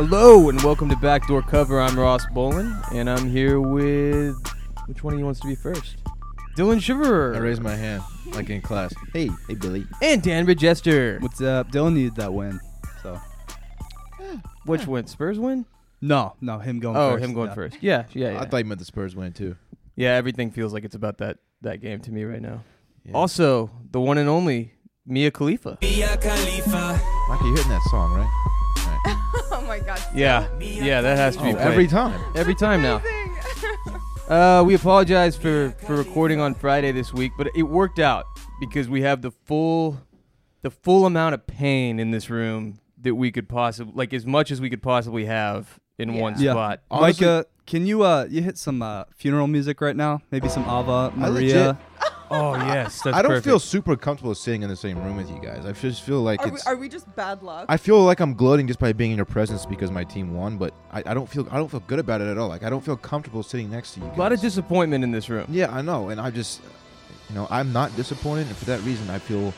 Hello and welcome to Backdoor Cover. I'm Ross Bolin, and I'm here with... Which one of you wants to be first? Dylan Shiverer. I raised my hand, like in class. Hey Billy. And Dan Bridgester. What's up? Dylan needed that win. So. Which win? Spurs win? No, him going first. Oh, him going first. Yeah. I thought you meant the Spurs win too. Yeah, everything feels like it's about that game to me right now. Yeah. Also, the one and only Mia Khalifa. Mike, you hitting that song, right? Oh my God. Yeah, that has to be played. Every time. Every time now. We apologize for recording on Friday this week, but it worked out because we have the full amount of pain in this room that we could possibly, like as much as we could possibly have in one spot. Honestly, Micah, can you hit some funeral music right now? Maybe some Ava Maria. Oh yes, that's I don't perfect. feel super comfortable sitting in the same room with you guys. I just feel like Are we just bad luck? I feel like I'm gloating just by being in your presence because my team won, but I don't feel good about it at all. Like I don't feel comfortable sitting next to you guys. A lot of disappointment in this room. Yeah, I know, and I just, I'm not disappointed, and for that reason, I feel,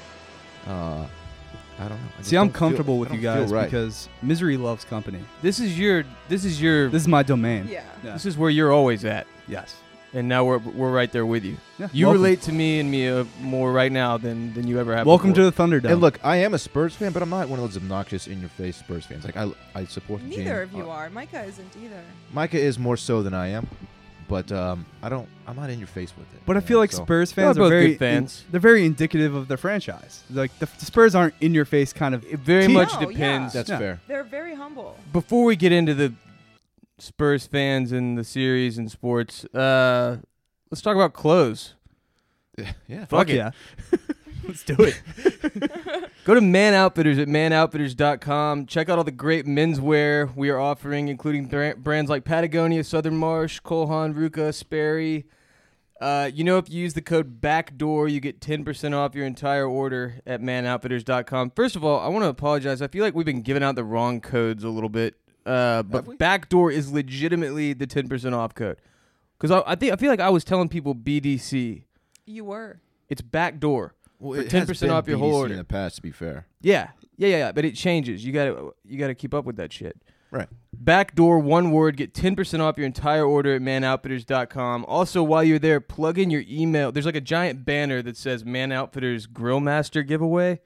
I don't know. See, I'm comfortable with you guys because misery loves company. This is This is my domain. Yeah. This is where you're always at. Yes. And now we're right there with you. Yeah. You Welcome. relate to me and Mia more right now than you ever have. Welcome before. to the Thunderdome. And look, I am a Spurs fan, but I'm not one of those obnoxious, in-your-face Spurs fans. Like I support the team. Neither of you are. Micah isn't either. Micah is more so than I am, but I'm not in your face with it. But I feel like Spurs fans They're are both very good fans. they're very indicative of their franchise. Like the Spurs aren't in your face kind of. It very team. much No, depends. That's Yeah. fair. They're very humble. Before we get into the Spurs fans and the series and sports, let's talk about clothes. Yeah. Fuck it. Yeah. Let's do it. Go to Man Outfitters at manoutfitters.com. Check out all the great menswear we are offering, including brands like Patagonia, Southern Marsh, Cole Haan, Ruka, Sperry. If you use the code BACKDOOR, you get 10% off your entire order at manoutfitters.com. First of all, I want to apologize. I feel like we've been giving out the wrong codes a little bit. But BACKDOOR is legitimately the 10% off code. Because I feel like I was telling people BDC. You were. It's BACKDOOR. Well, For 10% off your whole BDC order. in the past, to be fair. Yeah. But it changes. You gotta keep up with that shit. Right. Backdoor, one word. Get 10% off your entire order at manoutfitters.com. Also, while you're there, plug in your email. There's like a giant banner that says Man Outfitters Grill Master giveaway.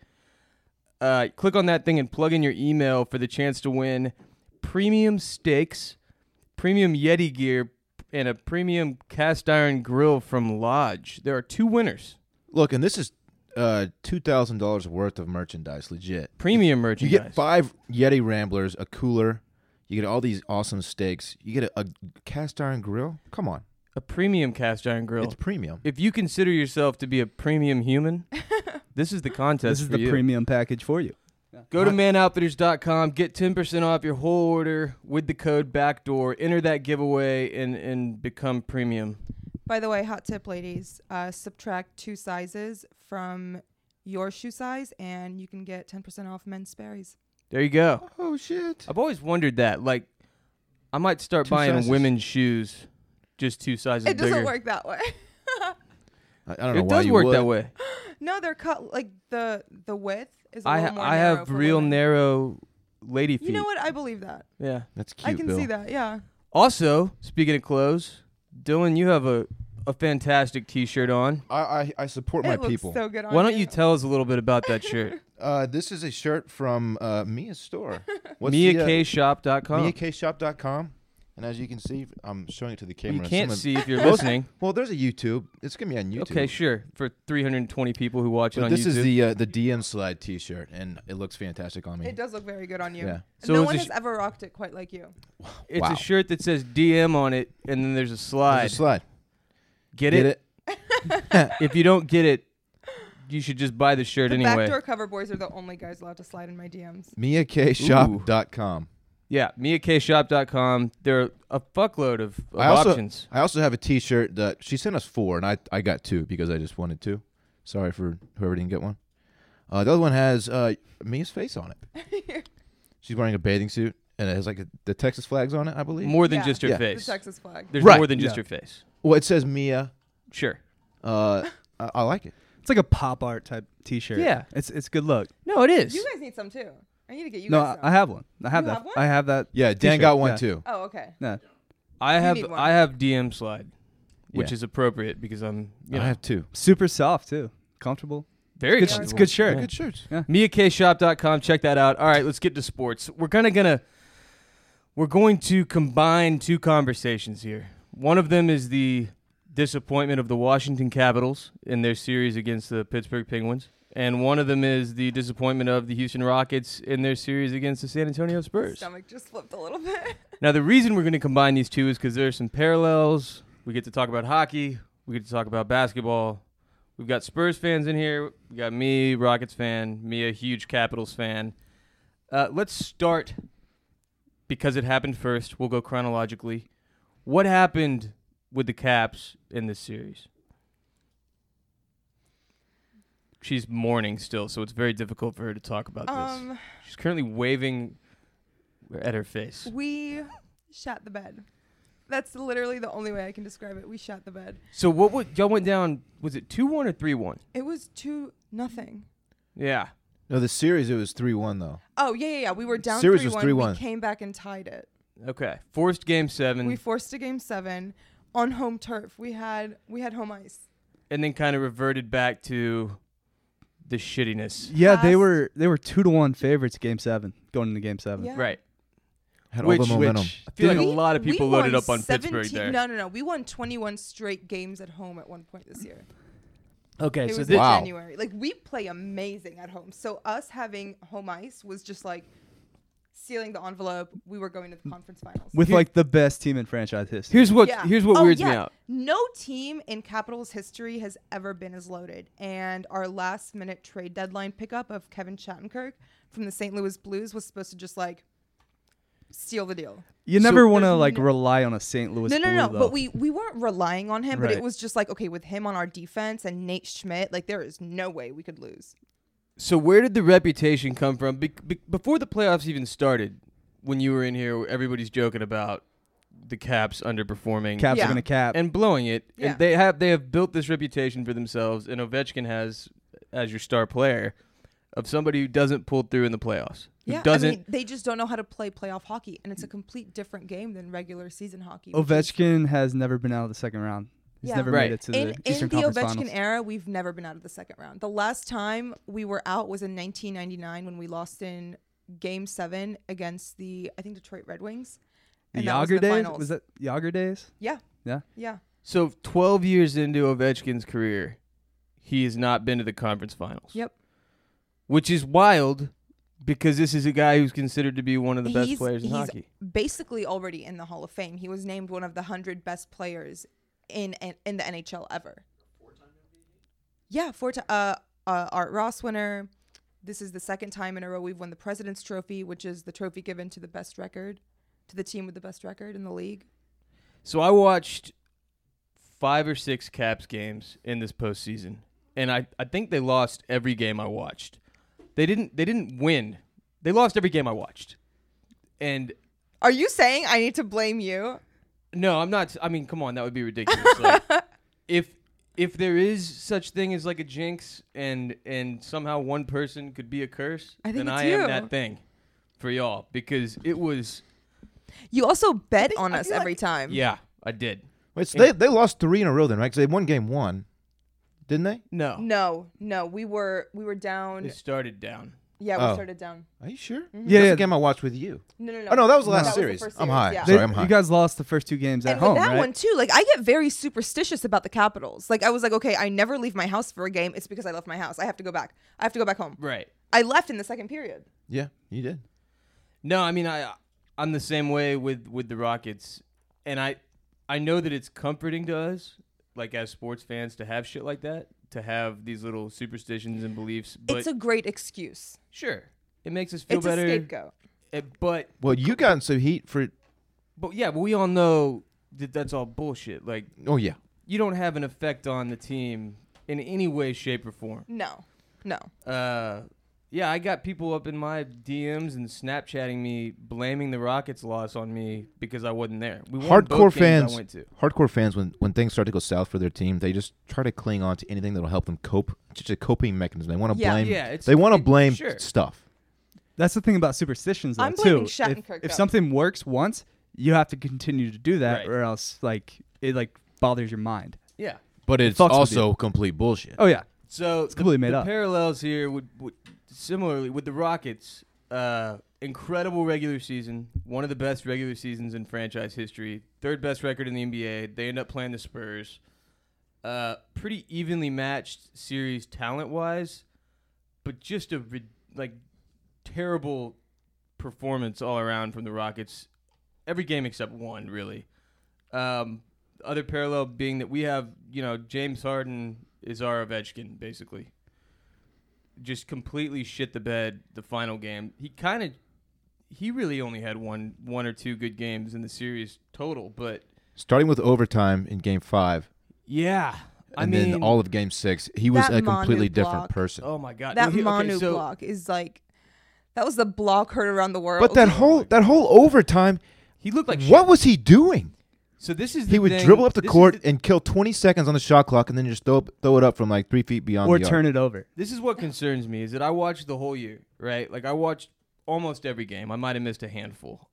Click on that thing and plug in your email for the chance to win premium steaks, premium Yeti gear, and a premium cast iron grill from Lodge. There are 2 winners. Look, and this is $2,000 worth of merchandise, legit. Premium You merchandise. get 5 Yeti Ramblers, a cooler. You get all these awesome steaks. You get a cast iron grill. Come on, A premium cast iron grill. it's premium. If you consider yourself to be a premium human, this is the contest This is for the you. premium package for you. Go to manoutfitters.com, get 10% off your whole order with the code BACKDOOR, enter that giveaway, and become premium. By the way, hot tip, ladies. Subtract 2 sizes from your shoe size, and you can get 10% off men's Sperry's. There you go. Oh shit! I've always wondered that. Like, I might start 2 buying sizes. women's shoes just 2 sizes It bigger. doesn't work that way. I don't know It why does you work would. that way. No, they're cut like the width is a I little more I narrow have for real women. narrow lady feet. You know what? I believe that. Yeah. That's cute. I can Bill. see that. Yeah. Also, speaking of clothes, Dylan, you have a fantastic T-shirt on. I support my It looks people. so good on Why don't you tell us a little bit about that shirt? This is a shirt from Mia's store. What's MiaKShop.com. MiaKShop.com. And as you can see, I'm showing it to the camera. You can't Someone- see if you're listening. Well, there's a YouTube. It's gonna be on YouTube. Okay, sure. For 320 people who watch it But on this YouTube. is the DM slide T-shirt, and it looks fantastic on me. It does look very good on you. Yeah. So no it's one a has ever rocked it quite like you. It's Wow. a shirt that says DM on it, and then there's a slide. There's a slide. Get it? If you don't get it, you should just buy the shirt The anyway. backdoor cover boys are the only guys allowed to slide in my DMs. MiaKShop.com. Yeah, MiaKShop.com. There are a fuckload of I also options. I also have a T-shirt that she sent us 4, and I got 2 because I just wanted 2. Sorry for whoever didn't get one. The other one has Mia's face on it. She's wearing a bathing suit, and it has like the Texas flags on it, I believe. More than Yeah. just her Yeah. The face. Texas flag. There's Right. more than just Yeah. her face. Well, it says Mia. Sure. I like it. It's like a pop art type T-shirt. Yeah. It's good look. No, it is. You guys need some too. I need to get you No, guys some. I have one. I have You that. have one? I have that. Yeah, Dan T-shirt, got one yeah. too. Oh, okay. No. I need one. have DM slide, which Yeah. is appropriate because I'm you know, I have two. Super soft too. Comfortable. very Good, comfortable. it's a good shirt. Yeah. Good shirts. MiaKShop.com. Check that out. All right, let's get to sports. We're going to combine two conversations here. One of them is the disappointment of the Washington Capitals in their series against the Pittsburgh Penguins, and one of them is the disappointment of the Houston Rockets in their series against the San Antonio Spurs. Stomach just flipped a little bit. Now, the reason we're going to combine these two is because there are some parallels. We get to talk about hockey. We get to talk about basketball. We've got Spurs fans in here. We got me, Rockets fan, me, a huge Capitals fan. Let's start because it happened first. We'll go chronologically. What happened with the Caps in this series? She's mourning still, so it's very difficult for her to talk about this. She's currently waving at her face. We shat the bed. That's literally the only way I can describe it. We shat the bed. So y'all went down, was it 2-1 or 3-1? It was 2-0. Yeah. No, the series it was 3-1 though. Oh, yeah. We were down Series was 3-1. 3-1. We came back and tied it. Okay. Forced game 7. We forced a game 7 on home turf. We had home ice. And then kind of reverted back to the shittiness. Yeah, they Last- were 2-1 favorites game 7 going into game 7. Yeah. Right. Had Which- all the momentum. I feel like We- a lot of people we loaded won up on Pittsburgh 17 there. No. We won 21 straight games at home at one point this year. Okay, It so was this, in Wow. January. Like, we play amazing at home. So us having home ice was just like sealing the envelope. We were going to the conference finals. With Here- like the best team in franchise history. here's what Yeah. weirds me yeah. out. No team in Capitals history has ever been as loaded. And our last minute trade deadline pickup of Kevin Shattenkirk from the St. Louis Blues was supposed to just like seal the deal. You never So want to there's like no- rely on a St. Louis No, Blue, though. but we weren't relying on him, but Right. it was just like, okay, with him on our defense and Nate Schmidt, like there is no way we could lose. So where did the reputation come from? Before the playoffs even started, when you were in here, everybody's joking about the Caps underperforming Caps Yeah. are going to cap. and blowing it. Yeah. And they have built this reputation for themselves, and Ovechkin has, as your star player, of somebody who doesn't pull through in the playoffs. Who Yeah, doesn't. I mean, they just don't know how to play playoff hockey, and it's a complete different game than regular season hockey. which is- Ovechkin has never been out of the second round. He's Yeah. never Right. made it to the in Eastern the Conference Ovechkin Finals. era, we've never been out of the second round. The last time we were out was in 1999 when we lost in Game 7 against the, I think, Detroit Red Wings. The And that was Yager in the days? finals. Was that Yager days? Yeah. Yeah. Yeah. So 12 years into Ovechkin's career, he has not been to the conference finals. Yep. Which is wild because this is a guy who's considered to be one of the best players in he's hockey. basically already in the Hall of Fame. He was named one of the 100 best players in the NHL ever. Yeah, Art Ross winner. This is the second time in a row we've won the President's Trophy, which is the trophy given to the best record, to the team with the best record in the league. So I watched 5 or 6 Caps games in this postseason, and I think they lost every game I watched. They didn't win. They lost every game I watched. And Are you saying I need to blame you? no, I'm not. I mean, come on, that would be ridiculous. Like, if there is such thing as like a jinx, and somehow one person could be a curse, I think then it's I am you. that thing for y'all because it was. You also bet think- on I us feel every like- time. Yeah, I did. Wait, so they lost 3 in a row then, right? Because they won game 1, didn't they? No, No, we were down. it started down. Yeah, we Oh. started down. Are you sure? Yeah, That's yeah. the game I watched with you. No. Oh no, that was the last That was the series. first I'm series, high. yeah. Sorry, I'm high. You guys lost the first 2 games at And home, with that right? one too, like I get very superstitious about the Capitals. Like I was like, okay, I never leave my house for a game. It's because I left my house. I have to go back. I have to go back home. Right. I left in the second period. Yeah, you did. No, I mean I'm the same way with the Rockets, and I know that it's comforting to us, like as sports fans, to have shit like that, to have these little superstitions and beliefs. But It's a great excuse. sure, it makes us feel It's better. a scapegoat. But Well, you got some heat for. yeah, but we all know that that's all bullshit. Like Oh yeah. you don't have an effect on the team in any way, shape, or form. No. Yeah, I got people up in my DMs and Snapchatting me, blaming the Rockets' loss on me because I wasn't there. We won Hardcore both games fans. I went to. Hardcore fans, when things start to go south for their team, they just try to cling on to anything that'll help them cope. It's just a coping mechanism. They want to Yeah. blame. Yeah, it's- they want to it- blame sure. stuff. That's the thing about superstitions, though, I'm blaming too. Shattenkirk, If though. something works once, you have to continue to do that, Right. or else it bothers your mind. Yeah. But it's fucks with also you. complete bullshit. Oh yeah, So It's completely made the up. parallels here would similarly with the Rockets. Incredible regular season, one of the best regular seasons in franchise history. Third best record in the NBA. They end up playing the Spurs. Pretty evenly matched series talent wise, but just a terrible performance all around from the Rockets. Every game except one, really. Other parallel being that we have, James Harden is our Ovechkin, basically. Just completely shit the bed the final game. He really only had one or two good games in the series total, but Starting with overtime in Game 5, yeah, and then all of Game 6, he was That a completely Manu different block. person. oh my god, That Okay, Manu so- block is like, that was the block heard around the world. But that whole overtime, He looked like what shit. was he doing? So this is the He would thing- dribble up the this is court the- and kill 20 seconds on the shot clock, and then just throw it up from like 3 feet beyond or the arc. turn it over. This is what concerns me is that I watched the whole year, right? Like I watched almost every game. I might have missed a handful.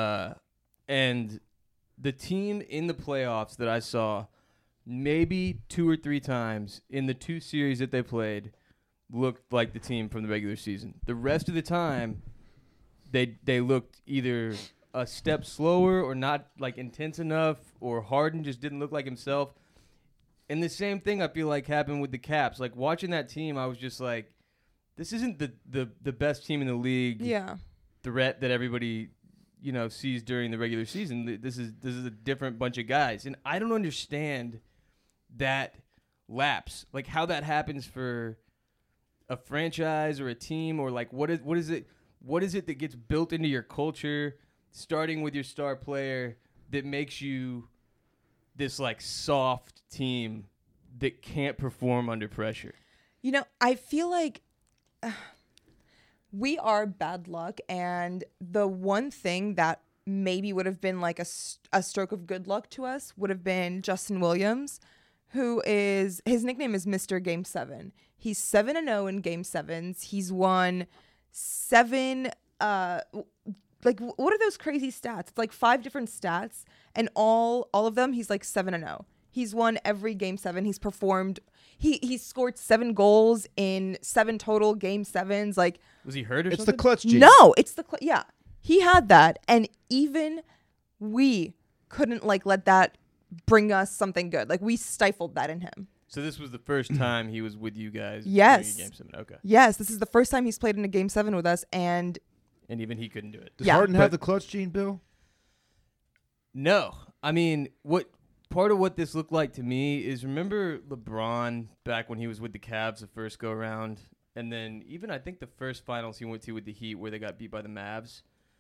And the team in the playoffs that I saw maybe 2 or 3 times in the 2 series that they played looked like the team from the regular season. The rest of the time they looked either a step slower or not like intense enough, or Harden just didn't look like himself. And the same thing I feel like happened with the Caps. Like watching that team, I was just like, this isn't the best team in the league. Yeah. Threat that everybody sees during the regular season. This is a different bunch of guys, and I don't understand that lapse. Like how that happens for a franchise or a team, or like what is it that gets built into your culture, starting with your star player, that makes you this like soft team that can't perform under pressure. I feel like we are bad luck, and the one thing that maybe would have been like a stroke of good luck to us would have been Justin Williams, his nickname is Mr. Game 7. He's 7-0 in Game 7s. He's won 7 what are those crazy stats? It's like 5 different stats, and all of them he's like 7-0. He's won every Game 7. He's performed. He scored 7 goals in 7 total Game 7s. Like, Was he hurt or It's the something? clutch gene. no, it's the yeah. He had that, and even we couldn't let that bring us something good. Like, we stifled that in him. So this was the first time he was with you guys. Yes. during a Game 7. Okay. Yes, this is the first time he's played in a Game 7 with us, and And even he couldn't do it. Does Yeah, Harden have but- the clutch gene, Bill? No. I mean, part of what this looked like to me is, remember LeBron back when he was with the Cavs the first go around, and then even I think the first finals he went to with the Heat where they got beat by the Mavs.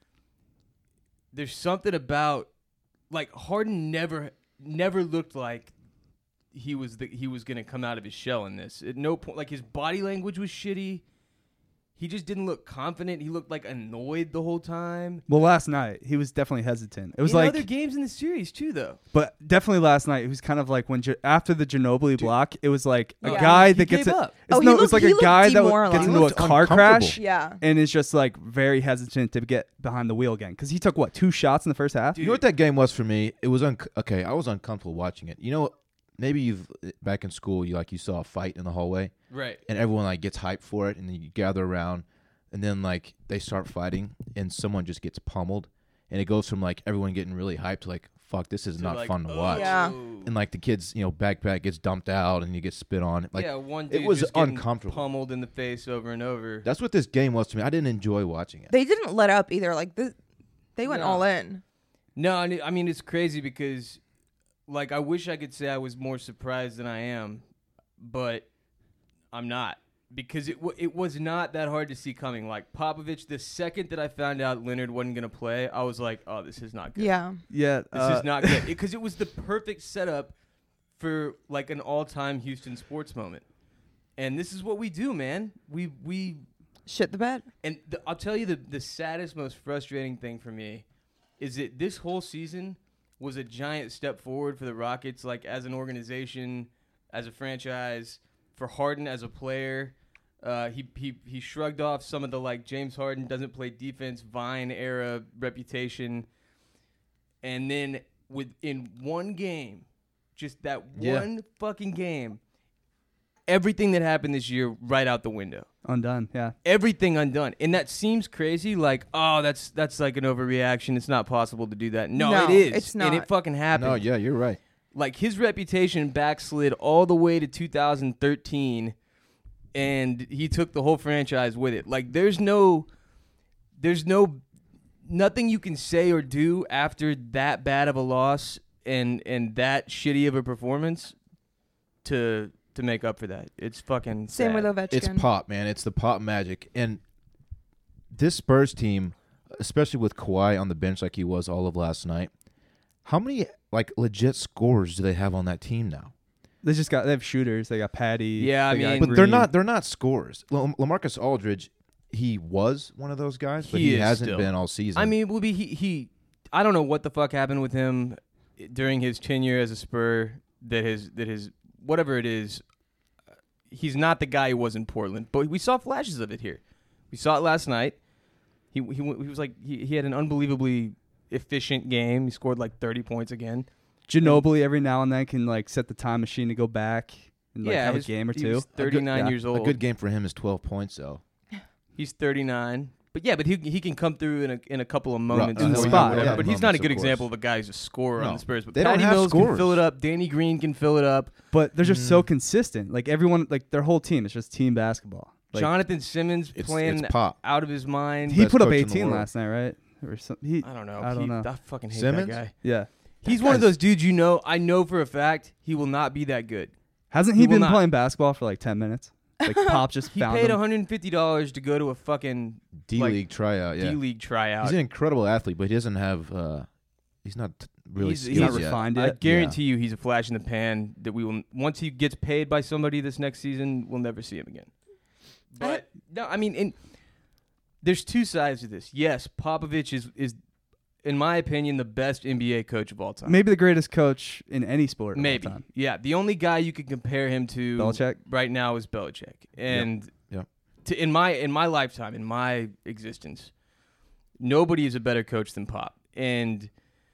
There's something about Harden never looked like he was going to come out of his shell in this. At no point, his body language was shitty. He just didn't look confident. He looked annoyed the whole time. Well, last night he was definitely hesitant. It was in like, other games in the series too, though. but definitely last night it was kind of like when after the Ginobili block, it was like a Yeah. guy He that gets gave it. up. It's Oh, he no, it was looked- like he a looked guy that demoralized. gets He into a looked car uncomfortable. crash yeah. and is just like very hesitant to get behind the wheel again because he took 2 shots in the first half. Dude. You know what that game was for me? It was okay. I was uncomfortable watching it. Maybe you've back in school, you saw a fight in the hallway, Right. and everyone gets hyped for it, and then you gather around, and then they start fighting, and someone just gets pummeled, and it goes from everyone getting really hyped to fuck, this is not fun to watch. Yeah. And the kids, backpack gets dumped out, and you get spit on. One it dude was just getting uncomfortable. pummeled in the face over and over. That's what this game was to me. I didn't enjoy watching it. They didn't let up either. They went No. all in. No, I mean it's crazy because I wish I could say I was more surprised than I am, but I'm not, because it was not that hard to see coming. Popovich, the second that I found out Leonard wasn't going to play, I was like, oh, this is not good. Yeah. Yeah, This is not good, because it was the perfect setup for an all-time Houston sports moment. And this is what we do, man. We Shit the bed. And I'll tell you the saddest, most frustrating thing for me is that this whole season was a giant step forward for the Rockets, as an organization, as a franchise, for Harden as a player. He shrugged off some of the like James Harden doesn't play defense Vine era reputation, and then within one game, just that one fucking game, everything that happened this year right out the window. Undone, yeah. Everything undone. And that seems crazy, like, oh, that's like an overreaction. It's not possible to do that. No, it is. It's not. And it fucking happened. No, yeah, you're right. Like, his reputation backslid all the way to 2013, and he took the whole franchise with it. Like, there's nothing you can say or do after that bad of a loss and that shitty of a performance to make up for that. It's fucking Same sad. with Ovechkin. It's Pop, man. It's the Pop magic. And this Spurs team, especially with Kawhi on the bench like he was all of last night, how many like legit scorers do they have on that team now? They have shooters. They got Patty. Yeah, I they got mean- But Green. they're not scorers. LaMarcus Aldridge, he was one of those guys, but He he is hasn't still. been all season. I mean, he I don't know what the fuck happened with him during his tenure as a Spur that his whatever it is, he's not the guy he was in Portland. But we saw flashes of it here. We saw it last night. He was like he had an unbelievably efficient game. He scored like 30 points again. Ginobili every now and then can like set the time machine to go back and like have a his- game or he two. was 39 yeah. years old. a good game for him is 12 points, though. He's 39. But yeah, but he can come through in a couple of moments. In the or spot, whatever. yeah. But he's not a Moments, good of course. example of a guy who's a scorer on No. the Spurs. But They don't Patty have Mills can scorers. fill it up. Danny Green can fill it up. But they're just so consistent. Like everyone, like their whole team, it's just team basketball. Like, Jonathan Simmons It's playing Pop. out of his mind. he best put up coach in the 18 world. last night, right? Or something. I don't know. I don't know. I fucking hate Simmons? that guy. Yeah. He's one of those dudes I know for a fact he will not be that good. Hasn't He he will been not. playing basketball for like 10 minutes? Like Pop just He found paid him. $150 to go to a fucking D-League tryout, yeah. D-League tryout. He's an incredible athlete, but he doesn't have he's not really He's skilled not yet. refined I yet. guarantee you he's a flash in the pan that we will, once he gets paid by somebody this next season, we'll never see him again. But no, I mean, there's two sides to this. Yes, Popovich is in my opinion the best NBA coach of all time. Maybe the greatest coach in any sport. of all Maybe. time. Yeah, the only guy you could compare him to Belichick? right now is Belichick. And Yep. in my lifetime, in my existence, nobody is a better coach than Pop. And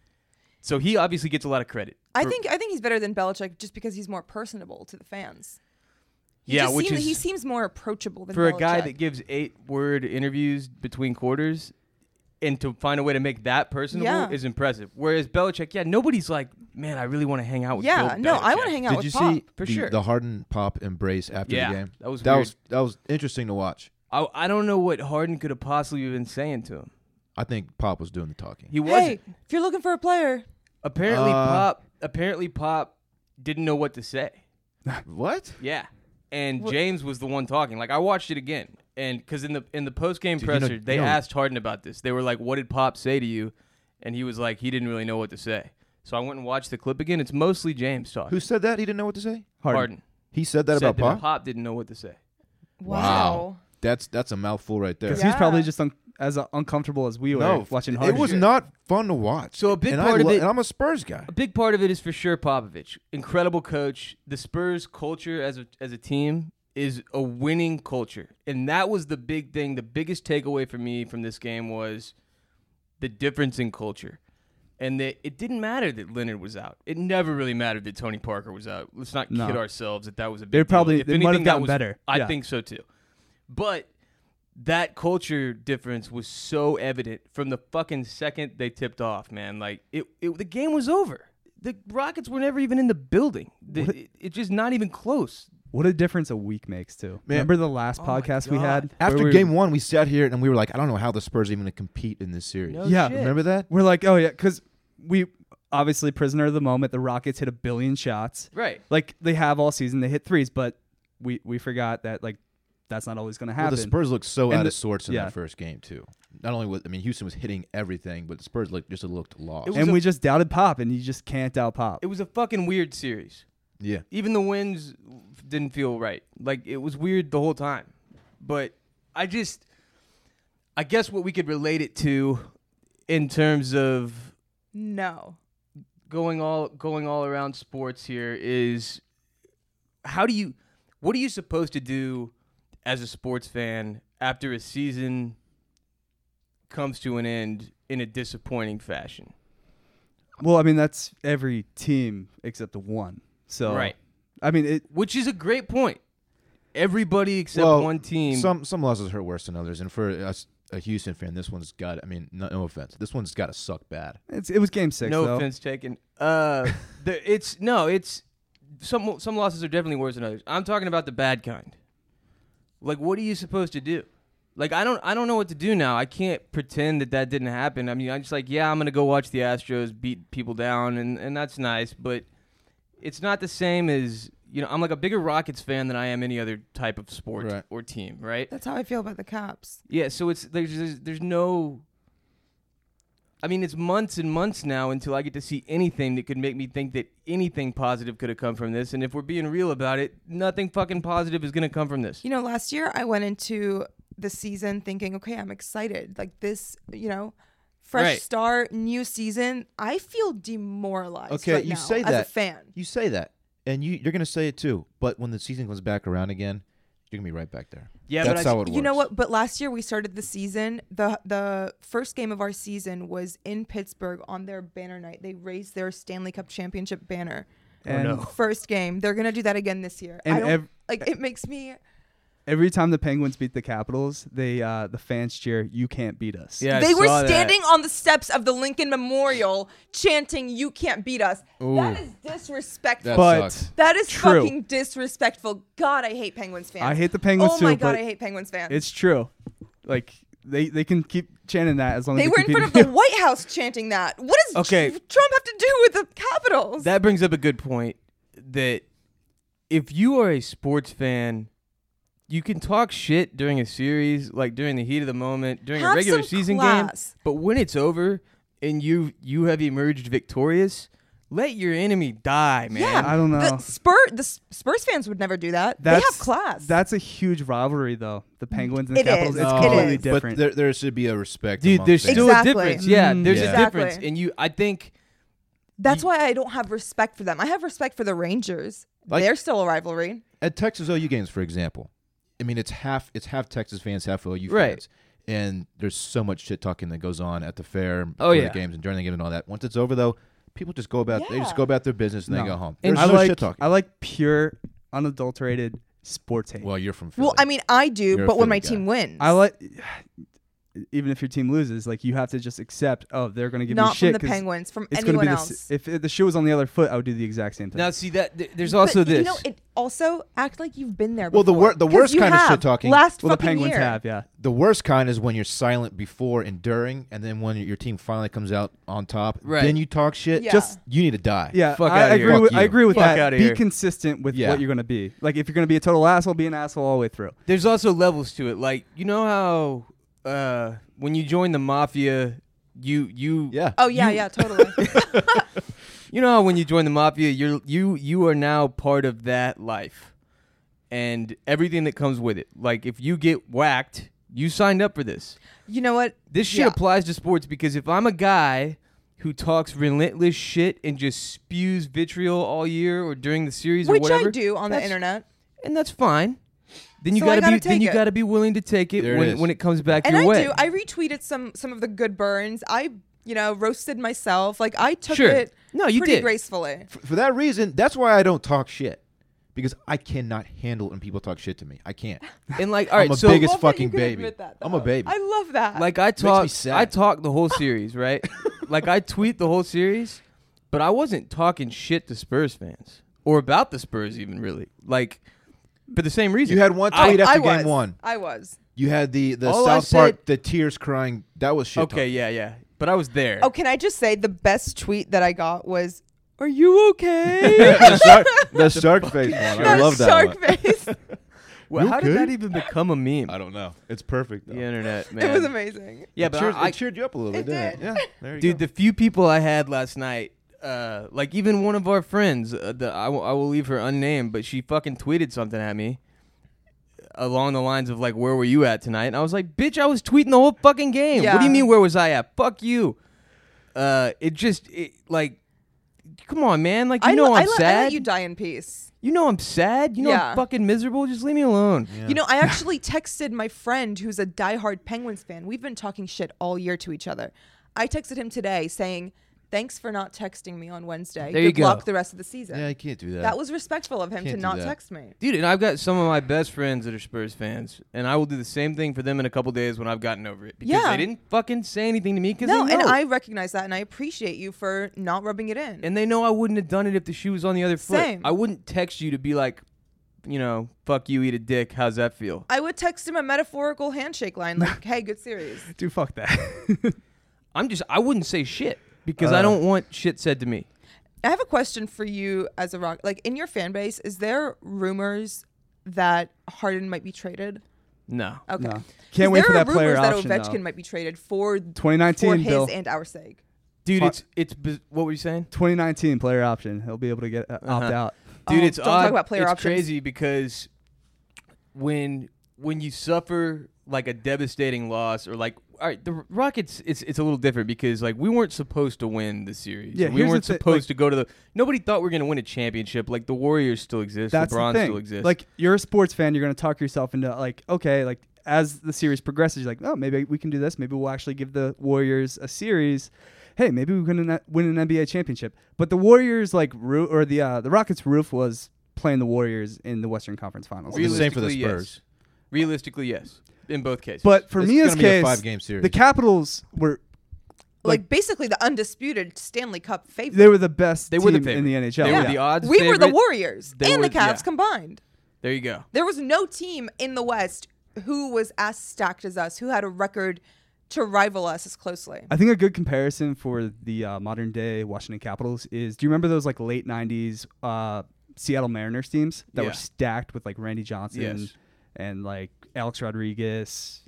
so he obviously gets a lot of credit. I think he's better than Belichick just because he's more personable to the fans. He seems more approachable than for Belichick. a guy that gives 8-word interviews between quarters, and to find a way to make that personable Yeah. is impressive. Whereas Belichick, nobody's like, man, I really want to hang out with Bill I want to Belichick." hang out Did with you Pop. see for the, sure. the Harden Pop embrace after Yeah, the game? that was that weird. was interesting to watch. I don't know what Harden could have possibly been saying to him. I think Pop was doing the talking. He wasn't. Hey, if you're looking for a player, Apparently Pop didn't know what to say. What? Yeah. And James was the one talking. Like, I watched it again. And because in the post-game Dude, you know- presser, they you know- asked Harden about this. They were like, what did Pop say to you? And he was like, he didn't really know what to say. So I went and watched the clip again. It's mostly James talking. Who said that? He didn't know what to say? Harden. He said that Said about Pop? Pop didn't know what to say. wow. That's a mouthful right there. Because he was probably Yeah. just as uncomfortable as we were No, watching it Harden. was not fun to watch. So a big and part of it- and I'm a Spurs guy. A big part of it is for sure Popovich. Incredible coach. The Spurs culture as a team is a winning culture. And that was the big thing. The biggest takeaway for me from this game was the difference in culture. And that it didn't matter that Leonard was out. It never really mattered that Tony Parker was out. Let's not No. kid ourselves that was a big They probably- deal. If they might have anything, that gotten was- better. I Yeah. think so too. But that culture difference was so evident from the fucking second they tipped off, man. Like the game was over. The Rockets were never even in the building. It's just not even close. What a difference a week makes, too. Man. Remember the last Oh my podcast we God. had? After where game one, we sat here and we were like, I don't know how the Spurs are even going to compete in this series. No Yeah. shit. Remember that? We're like, oh, yeah, because we obviously prisoner of the moment. The Rockets hit 1 billion shots. Right. Like they have all season. They hit threes, but we forgot that, like, that's not always going to Well, happen. the Spurs looked so And out the- of sorts in yeah. that first game, too. Not only was, Houston was hitting everything, but the Spurs just looked lost. It was and a- we just doubted Pop, and you just can't doubt Pop. It was a fucking weird series. Yeah. Even the wins didn't feel right. Like, it was weird the whole time. But I guess what we could relate it to in terms of No. going all around sports here is what are you supposed to do as a sports fan after a season comes to an end in a disappointing fashion. Well, I mean, that's every team except the one. So, Right. I mean, Which is a great point. Everybody except Well, one team. Some losses hurt worse than others, and for us, a Houston fan, this one's got. I mean, no offense, this one's got to suck bad. it was Game 6, no though. offense taken. It's some losses are definitely worse than others. I'm talking about the bad kind. Like, what are you supposed to do? Like, I don't know what to do now. I can't pretend that didn't happen. I mean, I'm just like, yeah, I'm gonna go watch the Astros beat people down, and that's nice, but it's not the same as, you know, I'm like a bigger Rockets fan than I am any other type of sport Right. or team, right? That's how I feel about the Caps. Yeah, so there's no. I mean, it's months and months now until I get to see anything that could make me think that anything positive could have come from this. And if we're being real about it, nothing fucking positive is gonna come from this. You know, last year I went into the season thinking, okay, I'm excited. Like this, you know, fresh Right. start, new season. I feel demoralized. Okay, right you now say as a that. fan. You say that, and you're gonna say it too. But when the season comes back around again, you're gonna be right back there. Yeah, That's but how it works. You know what? But last year we started the season. The first game of our season was in Pittsburgh on their banner night. They raised their Stanley Cup championship banner. And no. First game. They're gonna do that again this year. And I don't like. It makes me. every time the Penguins beat the Capitals, the fans cheer, "You can't beat us." Yeah, I They were saw that. standing on the steps of the Lincoln Memorial chanting, "You can't beat us." Ooh. That is disrespectful. That But sucks. That is True. fucking disrespectful. God, I hate Penguins fans. I hate the Penguins Oh too, my God, but I hate Penguins fans. it's true. Like they can keep chanting that as long They as were in front of the White House chanting that. What does Okay. Trump have to do with the Capitals? That brings up a good point that if you are a sports fan, you can talk shit during a series, like during the heat of the moment, during a Have regular some season class. game. But when it's over and you have emerged victorious, let your enemy die, man. Yeah. I don't know. The Spurs fans would never do that. They have class. That's a huge rivalry, though. The Penguins and the It Capitals. is. It's It completely is. different. But there should be a respect. Dude, among there's fans. still Exactly. a difference. Yeah, there's Yeah. a difference. Exactly. And I think That's why I don't have respect for them. I have respect for the Rangers. Like- They're still a rivalry. At Texas OU games, for example, I mean it's half Texas fans, half OU Right. fans, and there's so much shit talking that goes on at the fair, Oh, before yeah. the games and during the game and all that. Once it's over, though, people just go about they just Yeah. go about their business and No. they go home. And There's I no like shit talking. I like pure, unadulterated sports hate. Well, you're from Philly. Well, I mean, I do, You're a but when Philly my guy. team wins. I like. Even if your team loses, like you have to just accept. Oh, they're going to give not me shit. from the 'cause Penguins, from It's going to anyone be else. if the shoe was on the other foot, I would do the exact same thing. now see that there's also but, this. You know, it also act like you've been there. Well, the before. the 'Cause worst you kind of have shit talking. Last well, the fucking Penguins year. have, yeah. The worst kind is when you're silent before and during, and then when your team finally comes out on top, Right. then you talk shit. Yeah. Just You need to die. Yeah, Fuck I outta here. agree. With, Fuck I you. agree with Fuck that. outta Be here. consistent with Yeah. what you're going to be. Like if you're going to be a total asshole, be an asshole all the way through. There's also levels to it. Like, you know how when you join the mafia, you Yeah. Oh yeah, yeah, totally. you know how when you join the mafia, you are now part of that life and everything that comes with it. Like if you get whacked, you signed up for this. You know what? This shit Yeah. applies to sports because if I'm a guy who talks relentless shit and just spews vitriol all year or during the series or Which whatever, I do on the that's- internet. and that's fine. Then you So I gotta gotta be then take you it. gotta be willing to take it There it is. when it comes back And your I way. do. I retweeted some of the good burns. I, roasted myself. Like I took Sure. it No, you pretty did. gracefully. For that reason, that's why I don't talk shit. Because I cannot handle when people talk shit to me. I can't. And like, all right, I'm a so biggest Love that you fucking can baby. admit that, I'm a though. baby. I love that. like I me talk sad. I talk the whole series, right? Like I tweet the whole series, but I wasn't talking shit to Spurs fans or about the Spurs even really. Like for the same reason. You had one I- tweet after I was. game one. I was. You had the All I South Park, said- the tears crying. That was shit. Okay, yeah. But I was there. Oh, can I just say the best tweet that I got was, "Are you okay?" the shark face one. I That love that shark one. face. Well, You how did okay? that even become a meme? I don't know. It's perfect. Though. The internet, man. It was amazing. Yeah, It but cheered, I, it cheered you up a little bit, It didn't did. it? Yeah. There you dude, go. the few people I had last night, like even one of our friends, I will leave her unnamed, but she fucking tweeted something at me along the lines of like, "Where were you at tonight?" And I was like, "Bitch, I was tweeting the whole fucking game. What do you Yeah. mean, where was I at? Fuck you." Like come on, man. Like, I I'm I sad. let you die in peace. You know I'm sad. You know Yeah. I'm fucking miserable. Just leave me alone. Yeah. You know, I actually texted my friend who's a diehard Penguins fan. We've been talking shit all year to each other. I texted him today saying, "Thanks for not texting me on Wednesday. There you Good luck go. the rest of the season." Yeah, I can't do that. That was respectful of him to Can't do not that. text me. Dude, and I've got some of my best friends that are Spurs fans, and I will do the same thing for them in a couple days when I've gotten over it. Because Yeah. they didn't fucking say anything to me because No, they and know. I recognize that, and I appreciate you for not rubbing it in. And they know I wouldn't have done it if the shoe was on the other foot. Same. I wouldn't text you to be like, fuck you, eat a dick. How's that feel? I would text him a metaphorical handshake line like, "Hey, good series." Dude, fuck that. I wouldn't say shit because I don't want shit said to me. I have a question for you as a Rock. Like, in your fan base, is there rumors that Harden might be traded? No. Okay. No. Can't wait for that player There are option, rumors that though. Ovechkin might be traded for 2019, his Bill. and our sake. Dude, Har- what were you saying? 2019 player option. He'll be able to get opt out. Dude, Oh, it's don't odd. talk about player it's options. crazy because when you suffer like a devastating loss or like, all right, the Rockets, it's a little different because like we weren't supposed to win the series. Yeah, we here's weren't the thi- supposed to go to the. Nobody thought we were gonna win a championship. Like the Warriors still exist. That's LeBron the thing. still exists. Like, you're a sports fan. You're going to talk yourself into, like, okay, like, as the series progresses, you're like, oh, maybe we can do this. Maybe we'll actually give the Warriors a series. Hey, maybe we can win an NBA championship. But the Warriors, like, the Rockets' roof was playing the Warriors in the Western Conference Finals. Well, the same for the Realistically, Spurs. yes. Realistically, yes. In both cases. But for It's Mia's gonna be a case, 5-game series. the Capitals were Like, basically the undisputed Stanley Cup favorite. they were the best They were the team in the favorite. NHL. They Yeah. were the odds. We were the favorite. Warriors They and were- the Cavs yeah. combined. There you go. There was no team in the West who was as stacked as us, who had a record to rival us as closely. I think a good comparison for the modern day Washington Capitals is, do you remember those like late 90s Seattle Mariners teams that Yeah. were stacked with like Randy Johnson Yes. and like Alex Rodriguez,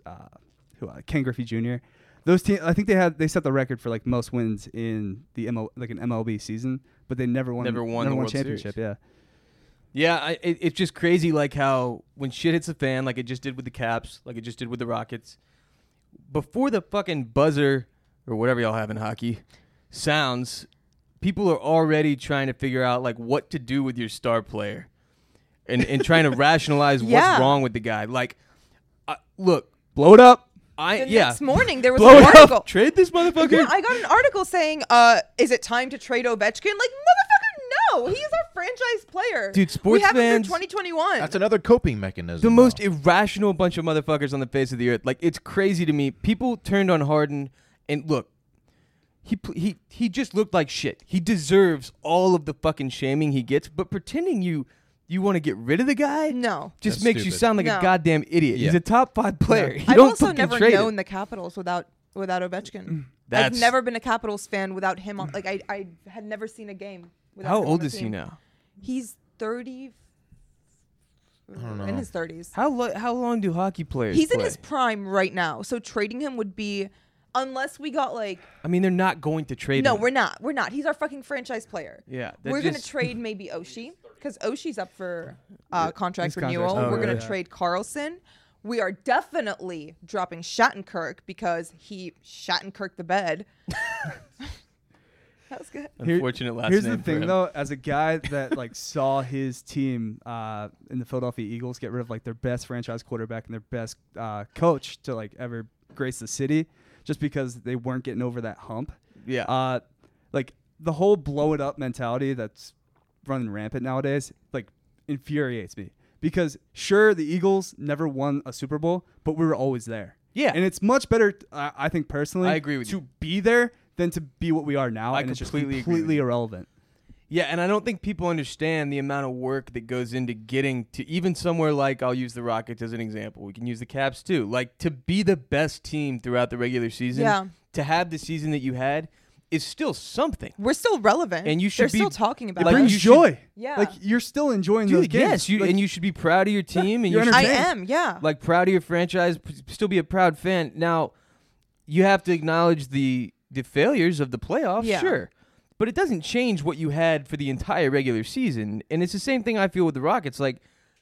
Ken Griffey Jr. Those teams, I think they set the record for like most wins in the an MLB season, but they never won Never won the World championship. Series. Yeah. Yeah, it's just crazy like how when shit hits the fan, like it just did with the Caps, like it just did with the Rockets, before the fucking buzzer or whatever y'all have in hockey sounds, people are already trying to figure out like what to do with your star player and trying to rationalize Yeah. what's wrong with the guy. Like, look, Blow it up. The next morning, there was Blow an it up. article. trade this motherfucker. Yeah, I got an article saying, "Is it time to trade Ovechkin?" Like, motherfucker, no. He's our franchise player. Dude, sports we have him fans- through 2021. That's another coping mechanism. The most though. irrational bunch of motherfuckers on the face of the earth. Like, it's crazy to me. People turned on Harden, and look, he just looked like shit. He deserves all of the fucking shaming he gets, but pretending you want to get rid of the guy No. just That's makes you stupid. sound like No. a goddamn idiot. Yeah. He's a top 5 player. You I've don't also fucking never trade known him. the Capitals without Ovechkin. That's- I've never been a Capitals fan without him on. Like, I had never seen a game without How him on old the is he team. now? He's 30. don't know. In his 30s. How long do hockey players He's in play? his prime right now. So trading him would be, unless we got like, I mean, they're not going to trade no, him. we're not. We're not. He's our fucking franchise player. Yeah, that We're going to just- trade maybe Oshie because Oshie's up for contract his renewal. contract's up, We're going yeah. to trade Carlson. We are definitely dropping Shattenkirk because he Shattenkirk the bed. That was good. Unfortunate last Here's name the for thing, him. though. As a guy that like saw his team in the Philadelphia Eagles get rid of like their best franchise quarterback and their best coach to like ever grace the city, just because they weren't getting over that hump. Yeah. Like the whole blow it up mentality that's running rampant nowadays, like infuriates me. Because sure, the Eagles never won a Super Bowl, but we were always there. Yeah. And it's much better, I think personally, I agree with to you. be there than to be what we are now. I And it's just completely agree with completely you. irrelevant. Yeah, and I don't think people understand the amount of work that goes into getting to even somewhere like, I'll use the Rockets as an example. We can use the Caps too. Like, to be the best team throughout the regular season, Yeah. to have the season that you had is still something. We're still relevant. And you should They're be- still talking about It Like, it. brings you should- joy. Yeah. Like you're still enjoying those Dude, games. yes, Like, and you should be proud of your team, and you're you should I entertained. am, yeah. like proud of your franchise, still be a proud fan. Now, you have to acknowledge the failures of the playoffs, Yeah. sure. But it doesn't change what you had for the entire regular season. And it's the same thing I feel with the Rockets. Like,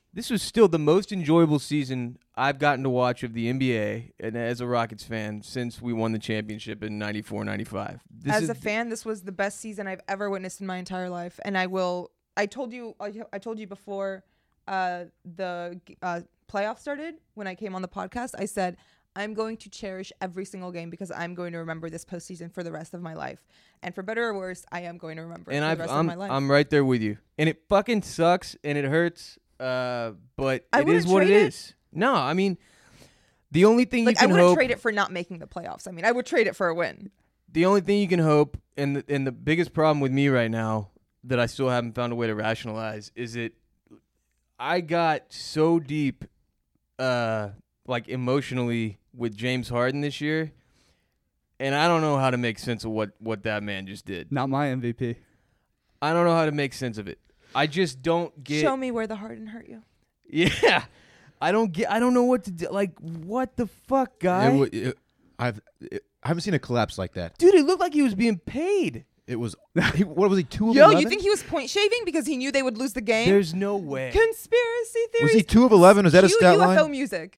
this was still the most enjoyable season I've gotten to watch of the NBA and as a Rockets fan since we won the championship in 94, 95. As a fan, this was the best season I've ever witnessed in my entire life, and I told you before the playoffs started when I came on the podcast. I said I'm going to cherish every single game because I'm going to remember this postseason for the rest of my life, and for better or worse, I am going to remember it for the rest of my life. I'm right there with you, and it fucking sucks and it hurts, but I it is wouldn't what it trade it. is. No, I mean, the only thing you I can wouldn't hope. trade it for not making the playoffs. I mean, I would trade it for a win. The only thing you can hope, and the biggest problem with me right now that I still haven't found a way to rationalize is that I got so deep, like emotionally with James Harden this year, and I don't know how to make sense of what that man just did. Not my MVP. I don't know how to make sense of it. I just don't get. Show me where the Harden hurt you. Yeah, I don't know what to do. Like, what the fuck, guy? I haven't seen a collapse like that. Dude, it looked like he was being paid. It was. What was he? 2 of Yo, 11? you think he was point shaving because he knew they would lose the game? There's no way. Conspiracy theories. Was he 2 of 11? Was that a Cue stat UFO line? music.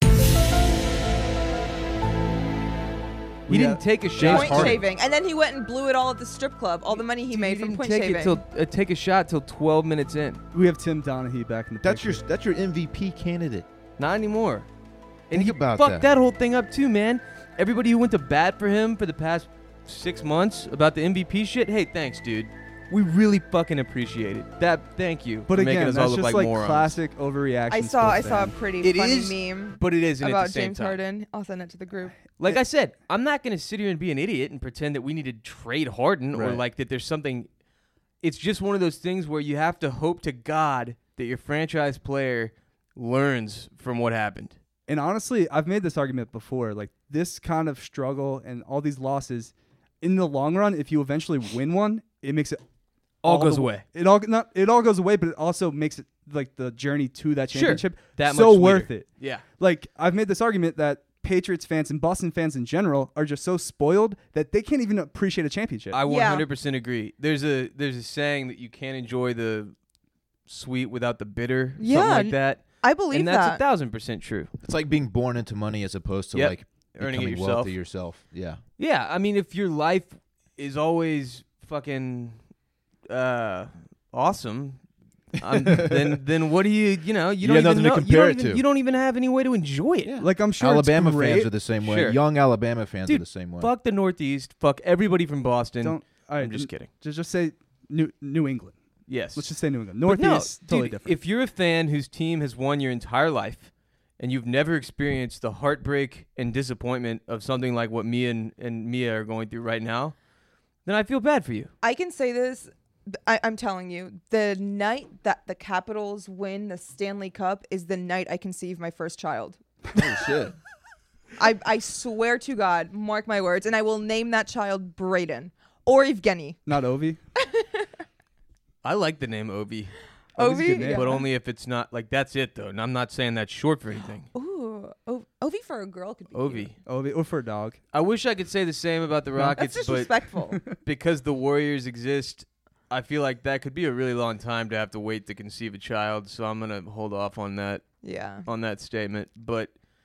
He didn't take a James shot. Point Harden. shaving, and then he went and blew it all at the strip club. All the money he made from didn't point take shaving. take a shot till 12 minutes in. We have Tim Donaghy back in the That's picture. your MVP candidate. Not anymore. And Think he about fucked that. that whole thing up too, man. Everybody who went to bat for him for the past 6 months about the MVP shit, hey, thanks, dude. We really fucking appreciate it. Thank you But for making again, us all that's look just like like morons. classic overreaction. I saw a pretty It funny is, meme but it isn't at about the same James time. Harden. I'll send it to the group. Like I said, I'm not going to sit here and be an idiot and pretend that we need to trade Harden or Right. like that there's something. It's just one of those things where you have to hope to God that your franchise player learns from what happened. And honestly, I've made this argument before. Like this kind of struggle and all these losses, in the long run, if you eventually win one, it makes it All the goes w- away. It all goes away, but it also makes it like the journey to that Sure. championship That so much worth sweeter. it. Yeah. Like I've made this argument that Patriots fans and Boston fans in general are just so spoiled that they can't even appreciate a championship. I Yeah. 100% agree. There's a saying that you can't enjoy the sweet without the bitter, Yeah, something like that. I believe And that's that. 1,000% true. It's like being born into money as opposed to Yep. like Earning it becoming yourself. wealthy yourself. Yeah. Yeah, I mean, if your life is always fucking awesome, then what do you You don't have even nothing to know. compare it to. You don't even have any way to enjoy it. Yeah. like I'm sure Alabama it's great. fans are the same way. Sure. Young Alabama fans Dude, are the same way. Fuck the Northeast. Fuck everybody from Boston. Don't. All right, I'm just kidding. Just say New England. Yes. Let's just say New England. But no, Northeast, totally dude, different. If you're a fan whose team has won your entire life and you've never experienced the heartbreak and disappointment of something like what me and Mia are going through right now, then I feel bad for you. I can say this. I'm telling you, the night that the Capitals win the Stanley Cup is the night I conceive my first child. Holy shit. I swear to God, mark my words, and I will name that child Brayden or Evgeny. Not Ovi. I like the name Ovi, Ovi's a Ovi? good name. but only if it's not like that's it though. And I'm not saying that's short for anything. Ooh, Ovi for a girl could be Ovi. cute. Ovi or for a dog. I wish I could say the same about the No, Rockets, That's but disrespectful. because the Warriors exist, I feel like that could be a really long time to have to wait to conceive a child. So I'm gonna hold off on that Yeah. statement. But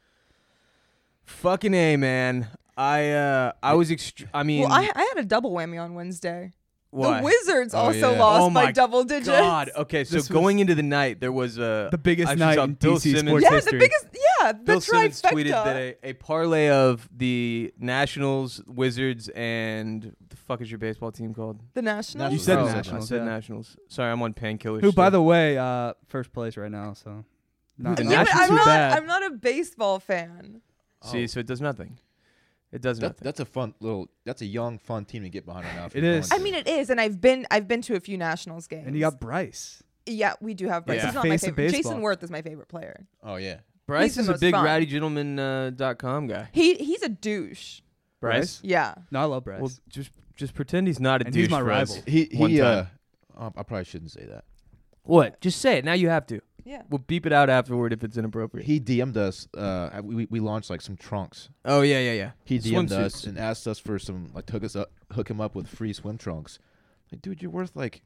fucking A, man. I was I mean, Well, I had a double whammy on Wednesday. why? The Wizards Oh, also yeah. lost Oh by my double digits. God. Okay, so This going into the night, there was a The biggest I actually night saw in Bill DC Simmons- sports Yeah, history. the biggest. Yeah, the Bill Simmons trifecta. tweeted that a parlay of the Nationals, Wizards, and what the fuck is your baseball team called? The Nationals. You said Oh, Nationals, I said yeah. Nationals. Sorry, I'm on painkillers. Who, by still. the way, first place right now. So not, The Yeah, not but Nationals too I'm bad. I'm not a baseball fan. See, so it does nothing. It does nothing. That's a fun little. That's a young, fun team to get behind right now. It is. I mean, it is, and I've been to a few Nationals games. And you got Bryce. Yeah, we do have Bryce. Yeah. He's not my Face of favorite. baseball. Jason Worth is my favorite player. Oh yeah. Bryce he's the is a most big fun. rowdygentleman.com guy. He's a douche. Bryce? Yeah. No, I love Bryce. Well, just pretend he's not a And douche he's my for us. rival. One time. I probably shouldn't say that. What? Just say it. Now you have to. Yeah. We'll beep it out afterward if it's inappropriate. He DM'd us. We launched like some trunks. Oh, yeah. He DM'd Swimsuits. us and asked us for some hook him up with free swim trunks. Like, dude, you're worth like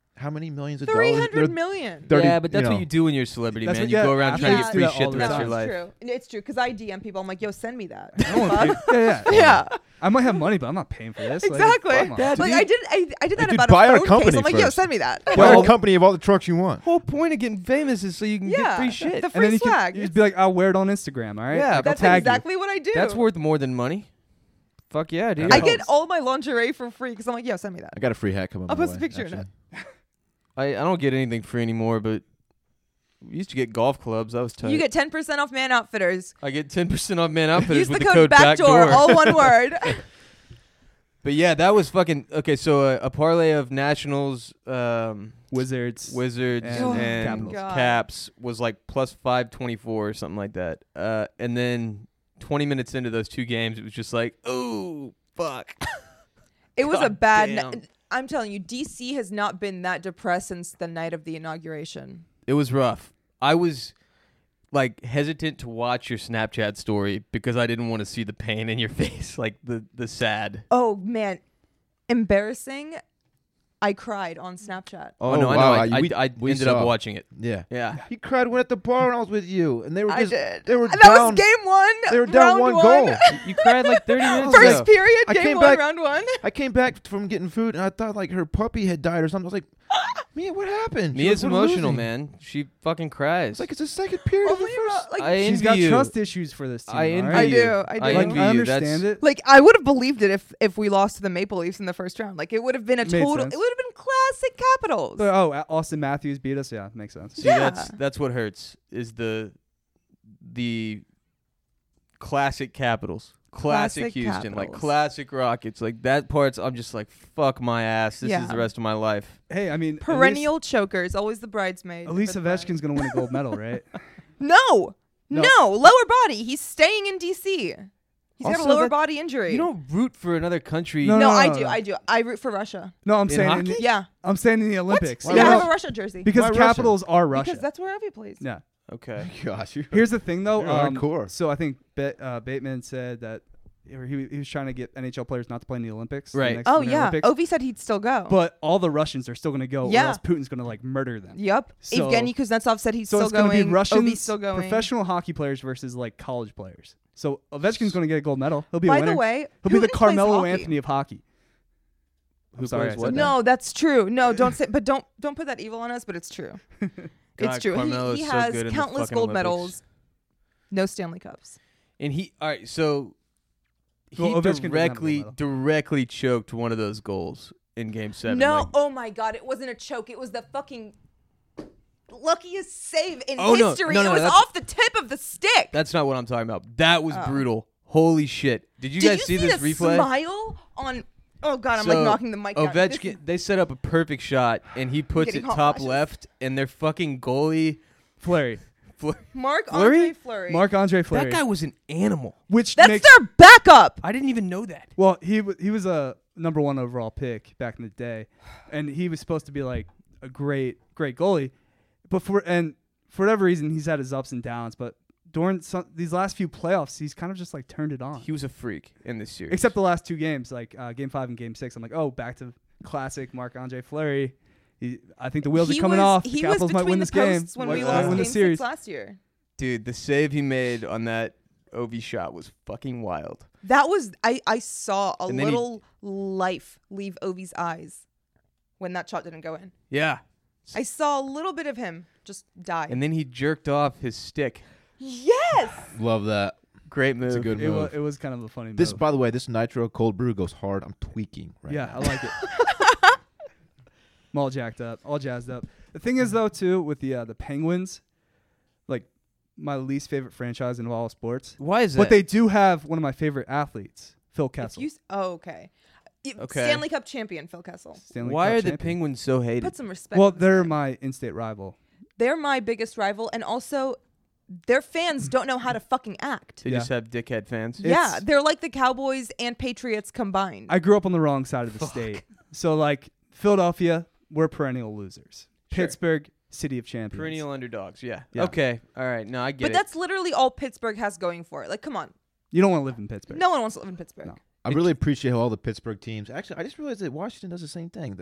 how many millions of dollars? 300 million. 30, yeah, but that's you know. what you do when you're a celebrity, That's man. what- You yeah, go around trying to athletes get do free that shit all the the rest of time. your life. True. It's true because I DM people. I'm like, yo, send me that. I don't want to yeah. yeah. I might have money, but I'm not paying for this. Exactly. Like, come on. Like I did that dude, about buy a our phone company case. I'm like, yo, first. send me that. Buy a company of all the trucks you want. Whole point of getting famous is so you can get Yeah, free shit. the and free then you swag. can just be like, I'll wear it on Instagram, all right? Yeah, Like, I'll That's tag exactly what I do. That's worth more than money. Fuck yeah, dude. I I get all my lingerie for free because I'm like, yo, send me that. I got a free hat coming. I'll my post a way, picture in actually. I don't get anything free anymore, but we used to get golf clubs. That was tight. You get 10% off Man Outfitters. I get 10% off Man Outfitters Use with the the code BACKDOOR, all one word. But yeah, that was fucking okay. So a parlay of Nationals, Wizards. Wizards, And and Capitals. God. Caps was like plus 524 or something like that. And then 20 minutes into those two games, it was just like, oh fuck. It was a God bad. damn. I'm telling you, DC has not been that depressed since the night of the inauguration. It was rough. I was like hesitant to watch your Snapchat story because I didn't want to see the pain in your face, like the sad. Oh man, embarrassing. I cried on Snapchat. Oh, no, wow, I know. we ended saw. up watching it. Yeah. Yeah. He cried when at the bar when I was with you, and they were I just did. they were That down. was game one. They were down round one goal. You cried like 30 minutes First ago. period, I game came one, back- round one. I came back from getting food, and I thought like her puppy had died or something. I was like, Mia, what happened? She Mia's was, "We're emotional, losing." man. She fucking cries. It's like it's the second period of the Only first. like, I She's envy got you. trust issues for this team. I all envy right? I you. do, I I do. Like, envy I you. understand it. like I would have believed it if we lost to the Maple Leafs in the first round. Like it would have been a Made total. sense. It would have been classic Capitals. But, Austin Matthews beat us. Yeah, makes sense. See, Yeah. that's what hurts is the classic Capitals. Classic Classic Houston, like Capitals. classic Rockets, like that part's. I'm just like, fuck my ass. This Yeah. is the rest of my life. Hey, I mean, Perennial chokers, always the bridesmaid. At least for the Ovechkin's gonna win a gold medal, right? No, No. no, lower body. He's staying in DC. He's got a Also, lower that- body injury. You don't root for another country. No, No, no, I no, do. no. I do. I root for Russia. No, I'm In saying hockey? Yeah. I'm saying in the Olympics. Why Yeah, I Russia? have a Russia jersey. Because Why the Russia? Capitals are Russia. Because that's where Evie plays. Yeah. Okay. Gosh, you. Here's the thing, though. You're hardcore. So I think Bateman said that or he was trying to get NHL players not to play in the Olympics. the Right. next Oh Winter yeah. Olympics. Ovi said he'd still go. But all the Russians are still going to go, or Yeah. else Putin's going to like murder them. Yep. So- Evgeny Kuznetsov said he's So still it's going to going. be Russians, Ovi's still going. professional hockey players versus like college players. So Ovechkin's going to get a gold medal. He'll be a By winner. the way, He'll be the Putin plays Carmelo hockey. Anthony of hockey. Who sorry, plays I what said now? No, that's true. No, don't say. But don't put that evil on us. But it's true. It's God, true. Carmelo's He so has good in the countless fucking gold Olympics. medals. No Stanley Cups. And he, all right, so he Well, Ovechkin doesn't have a gold medal. directly choked one of those goals in Game 7. No, Like, oh my God, it wasn't a choke. It was the fucking luckiest save in Oh, no. history. No, no, it was that's- off the tip of the stick. that's not what I'm talking about. That was Oh. brutal. Holy shit! Did you Did guys you see see this the replay? smile on? Oh God, I'm So, like knocking the mic down. This is- Ovechkin, they set up a perfect shot, and he puts Getting it hot top flashes. left, and their fucking goalie. Fleury. Mark Fleury? Andre Fleury. Marc-Andre Fleury. That guy was an animal. Which That's makes, their backup. I didn't even know that. well, he was a number 1 overall pick back in the day, and he was supposed to be like a great goalie, but for whatever reason he's had his ups and downs. But during these last few playoffs, he's kind of just like turned it on. He was a freak in this series. Except the last 2 games, like Game 5 and Game 6. I'm like, oh, back to classic Marc-Andre Fleury. I think the wheels He are coming was- off. The He was Capitals might between win the this game. posts when Might we Might lost win Game the series. 6 last year. Dude, the save he made on that Ovi shot was fucking wild. That was I saw a And then he- little life leave Ovi's eyes when that shot didn't go in. Yeah. I saw a little bit of him just die. And then he jerked off his stick. Yes. Love that. Great move. It's a good move. It was kind of a funny This, move. by the way, this nitro cold brew goes hard. I'm tweaking right Yeah, now. I like it. I'm all jacked up, all jazzed up. The thing is, though, too, with the Penguins, like my least favorite franchise in all sports. Why is that? But they do have one of my favorite athletes, Phil If Kessel. you okay. Okay. Stanley Cup champion Phil Kessel. Stanley Why Cup are the champion. Penguins so hated? Put some respect. Well, on his they're name. my in-state rival. They're my biggest rival, and also their fans don't know how to fucking act. They Yeah. just have dickhead fans. Yeah, It's- they're like the Cowboys and Patriots combined. I grew up on the wrong side of the state. So, like, Philadelphia, we're perennial losers. Sure. Pittsburgh, city of champions. Perennial underdogs. Yeah. Yeah. Okay. All right. No, I get but it. that's literally all Pittsburgh has going for it. Like, come on. You don't want to live in Pittsburgh. No one wants to live in Pittsburgh. No. I really appreciate how all the Pittsburgh teams. Actually, I just realized that Washington does the same thing.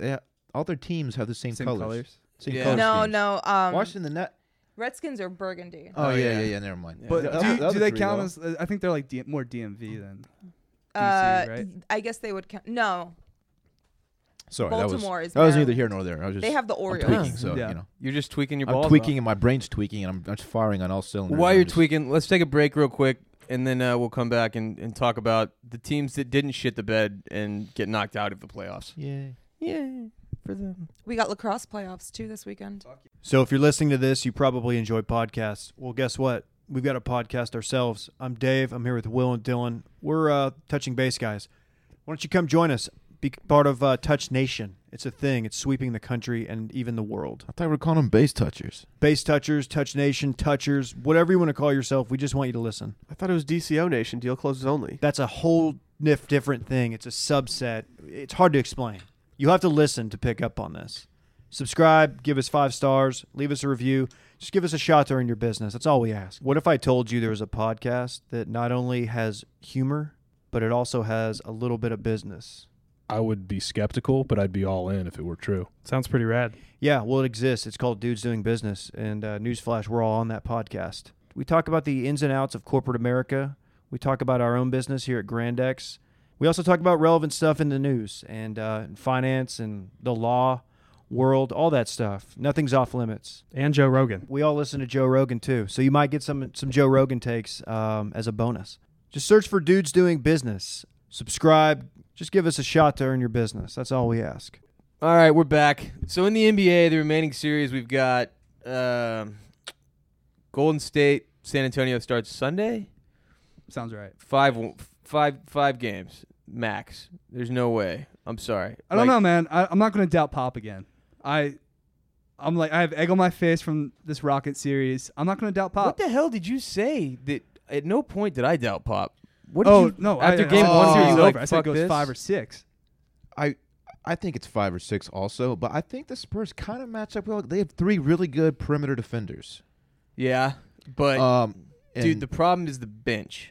all their teams have the same colors. Same Yeah. color No, schemes. no. Washington the net. Redskins are burgundy. Oh, Oh, yeah, yeah. Never mind. Yeah. But The other do they three, count though. as? I think they're like more DMV than DC, right? I guess they would count. No, Sorry, Baltimore is that was neither Maryland. here nor there. I was just they have the I'm Orioles. tweaking, so Yeah. you know. You're just tweaking your I'm balls. tweaking off. and my brain's tweaking and I'm just firing on all cylinders. While I'm you're just- tweaking, let's take a break real quick, and then we'll come back and talk about the teams that didn't shit the bed and get knocked out of the playoffs. Yay. Yeah, for them. We got lacrosse playoffs too this weekend. So if you're listening to this, you probably enjoy podcasts. Well, guess what? We've got a podcast ourselves. I'm Dave. I'm here with Will and Dylan. We're touching base guys. Why don't you come join us? Be part of Touch Nation. It's a thing. It's sweeping the country and even the world. I thought we were calling them base touchers. Base touchers, Touch Nation, touchers, whatever you want to call yourself. We just want you to listen. I thought it was DCO Nation, deal closes only. That's a whole different thing. It's a subset. It's hard to explain. You'll have to listen to pick up on this. Subscribe, give us 5 stars, leave us a review. Just give us a shot during your business. That's all we ask. What if I told you there was a podcast that not only has humor, but it also has a little bit of business? I would be skeptical, but I'd be all in if it were true. Sounds pretty rad. Yeah, well, it exists. It's called Dudes Doing Business. And newsflash, we're all on that podcast. We talk about the ins and outs of corporate America. We talk about our own business here at Grand X. We also talk about relevant stuff in the news and finance and the law world, all that stuff. Nothing's off limits. And Joe Rogan. We all listen to Joe Rogan, too. So you might get some Joe Rogan takes as a bonus. Just search for Dudes Doing Business. Subscribe. Just give us a shot to earn your business. That's all we ask. All right, we're back. So in the NBA, the remaining series, we've got Golden State, San Antonio starts Sunday. Sounds right. Five games max. There's no way. I'm sorry. I don't know, man. I'm not going to doubt Pop again. I'm like, I have egg on my face from this Rocket series. I'm not going to doubt Pop. What the hell did you say? That at no point did I doubt Pop. What did Oh you, no! After I game said one, the were series you is like, over. I said it fuck goes this? 5 or 6. I think it's 5 or 6 also, but I think the Spurs kind of match up well. They have 3 really good perimeter defenders. Yeah, but dude, and the problem is the bench.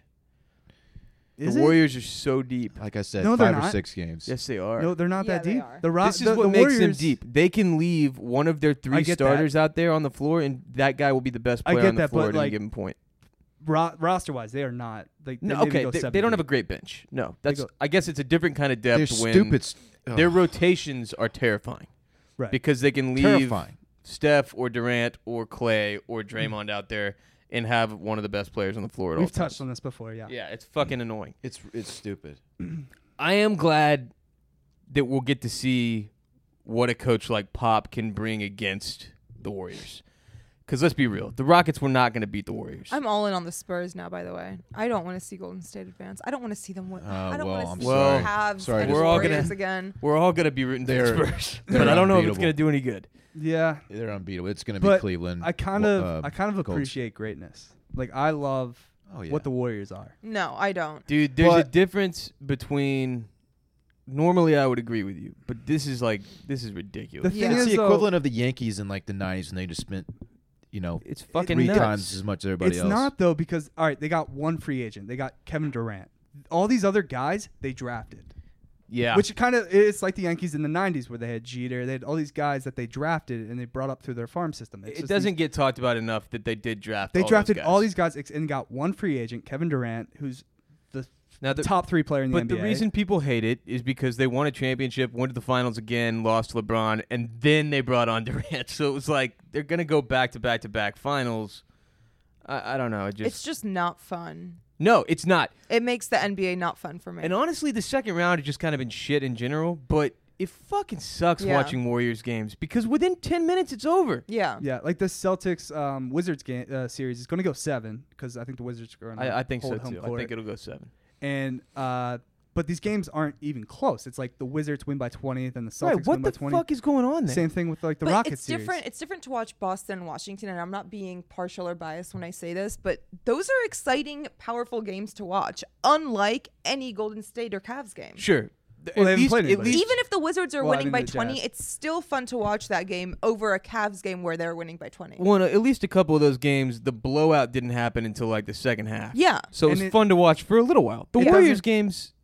Is the it? Warriors are so deep. like I said, No, they're 5 or not. 6 games. Yes, they are. No, they're not Yeah, that they deep. are. The This is what makes them Warriors, deep. They can leave one of their 3 get that. starters out there on the floor, and that guy will be the best I player get on the that, floor but, at any like, given point. Roster-wise, they are not. Like, No, maybe okay, go they 7 don't have a deep. great bench. No, that's. go- I guess it's a different kind of depth. They're when stupid. Their rotations are terrifying Right. because they can leave terrifying. Steph or Durant or Clay or Draymond out there and have one of the best players on the floor at all We've touched times. on this before. Yeah. Yeah, it's fucking annoying. It's stupid. I am glad that we'll get to see what a coach like Pop can bring against the Warriors. Because let's be real, the Rockets were not going to beat the Warriors. I'm all in on the Spurs now. By the way, I don't want to see Golden State advance. I don't want to see them win. I don't well, want I'm to see sorry. the Cavs Sorry and to the We're all Warriors gonna- again. We're all going to be rooting for the They're- Spurs, they're but I don't know if it's unbeatable. going to do any good. Yeah. They're unbeatable. It's going to be But Cleveland. I kind of Golden- appreciate greatness. Like, I love Oh, yeah. what the Warriors are. No, I don't. Dude, there's a But- difference between. Normally, I would agree with you, but this is ridiculous. The Yeah. thing It's is, the though, equivalent of the Yankees in like the 90s, and they just spent, It's fucking 3 nuts. times as much as everybody it's else. not though, because all right, they got one free agent. They got Kevin Durant. All these other guys they drafted. Yeah, Which kind of it's like the Yankees in the '90s where they had Jeter. They had all these guys that they drafted and they brought up through their farm system. It's it just doesn't get talked about enough that they did draft. They all drafted those all guys. these guys and got one free agent, Kevin Durant, who's the Now the top 3 player in the But NBA. the reason people hate it is because they won a championship, went to the finals again, lost to LeBron, and then they brought on Durant. So it was like they're gonna go back to back to back finals. I don't know. It's just not fun. No, it's not. It makes the NBA not fun for me. And honestly, the second round has just kind of been shit in general. But it fucking sucks Yeah. watching Warriors games because within 10 minutes it's over. yeah. yeah, like the Celtics Wizards game series is going to go 7 because I think the Wizards are going to I think so hold home too. I court. think it'll go 7. And but these games aren't even close. It's like the Wizards win by 20, then the Celtics Right? What win by the 20. fuck is going on there? Same thing with like the But Rockets it's series. different. It's different to watch Boston and Washington, and I'm not being partial or biased when I say this, but those are exciting, powerful games to watch, unlike any Golden State or Cavs game. Sure. Well, they haven't played at anybody. least Even if the Wizards are Well, I winning mean, by the 20, Jazz. it's still fun to watch that game over a Cavs game where they're winning by 20. well, at least a couple of those games, the blowout didn't happen until like the second half. Yeah. So it And was it- fun to watch for a little while. The It Warriors doesn't- games,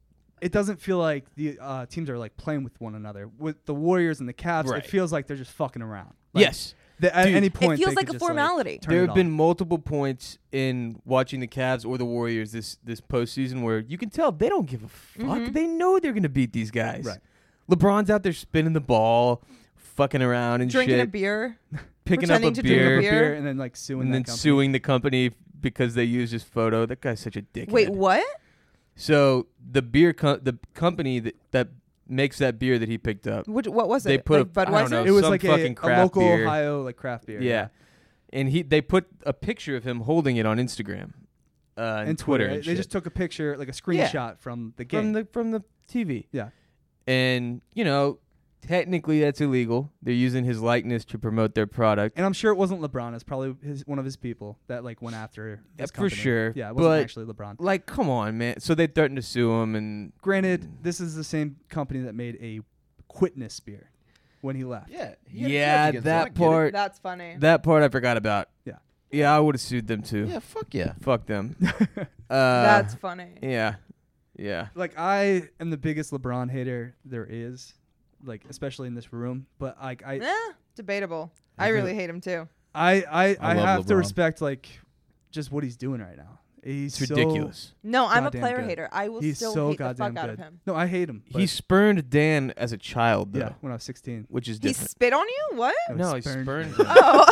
it doesn't feel like the teams are like playing with one another. With the Warriors and the Cavs, Right. it feels like they're just fucking around. Like, Yes. At Dude, any It point, feels they like could a just, formality. turn There it have been on. multiple points in watching the Cavs or the Warriors this postseason where you can tell they don't give a fuck. Mhm. They know they're gonna beat these guys. Right. LeBron's out there spinning the ball, fucking around and Drinking a shit, beer. picking up a pretending to drink a beer, beer. and then like suing and that then company. suing the company because they used his photo. That guy's such a dickhead. Wait, what? So the the company that makes that beer that he picked up, What was it? They put like a- I don't Budweiser? know. It was some like fucking a craft local beer. Ohio like craft beer. yeah, and they put a picture of him holding it on Instagram, and And Twitter. Twitter. And They shit. just took a picture, like a screenshot from the game. from the TV. Yeah. And technically that's illegal. They're using his likeness to promote their product. And I'm sure it wasn't LeBron. It's probably one of his people that like went after this For company. sure, Yeah, it wasn't but- actually LeBron. Like, come on, man. So they threatened to sue him, and Granted, this is the same company that made a Quitness beer when he left. yeah, that part, That's funny. I forgot about. Yeah. Yeah, I would have sued them too. Yeah, fuck yeah. Fuck them. That's funny. yeah, yeah. Like I am the biggest LeBron hater there is, like especially in this room. But like Debatable. I really hate him too. I I love have to LeBron. respect like just what he's doing right now. He's It's so- ridiculous. No, I'm a Goddamn player good. hater. I will He's still so hate the goddamn fuck out good. of him. No, I hate him. but He spurned Dan as a child, though, yeah, when I was 16. which is He different. spit on you? What? I was No, he spurned. spurned. him. Oh.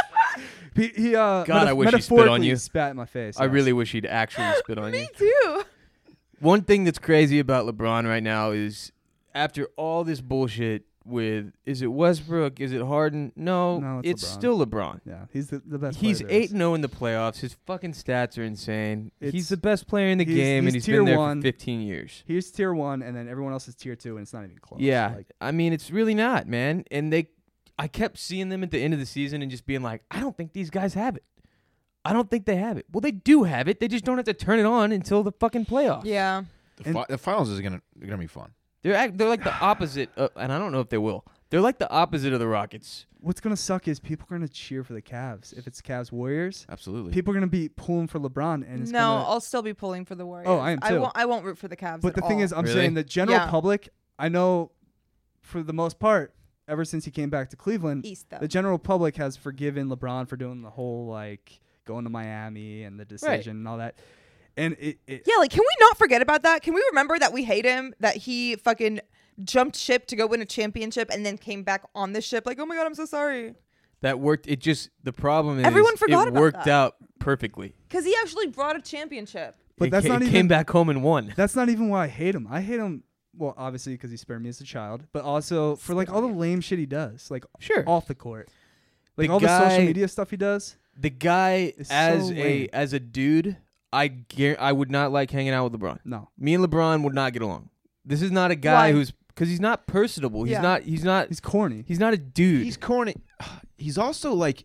He I wish he spit on you. Spat in my face. I yes. really wish he'd actually spit on you. Me too. One thing that's crazy about LeBron right now is after all this bullshit with, is it Westbrook? Is it Harden? No, No, it's it's LeBron. still LeBron. Yeah, he's the best. He's player there is. 8-0 in the playoffs. His fucking stats are insane. He's It's- the best player in the he's- game, and he's he's been tier there one. for 15 years. He's tier 1, and then everyone else is tier 2, and it's not even close. Yeah, Like, I mean, it's really not, man. And I kept seeing them at the end of the season and just being like, I don't think these guys have it. I don't think they have it. Well, they do have it. They just don't have to turn it on until the fucking playoffs. Yeah. The finals is gonna be fun. They're like the opposite, and I don't know if they will. They're like the opposite of the Rockets. what's gonna suck is people are gonna cheer for the Cavs if it's Cavs Warriors. Absolutely. People are gonna be pulling for LeBron, and it's No, gonna, I'll still be pulling for the Warriors. Oh, I am too. I won't root for the Cavs. But at the thing all. is, I'm Really? saying the general Yeah. public. I know, for the most part, ever since he came back to Cleveland, East though. the general public has forgiven LeBron for doing the whole like going to Miami and the decision and all that. And it Yeah, like, can we not forget about that? Can we remember that we hate him, that he fucking jumped ship to go win a championship and then came back on the ship like, oh my God, I'm so sorry. That worked. It just, the problem is Everyone forgot it about worked that. out perfectly. Because he actually brought a championship. But that's not it even came back home and won. that's not even why I hate him. I hate him. Well, obviously because he spared me as a child, but also for like all the lame shit he does, like Sure. off the court, like The all the guy- social media stuff he does. The guy It's as so a lame. as a dude, I would not like hanging out with LeBron. No, Me and LeBron would not get along. This is not a guy Why? who's, because he's not personable. He's Yeah. not. He's not. he's corny. He's not a dude. He's corny. He's also like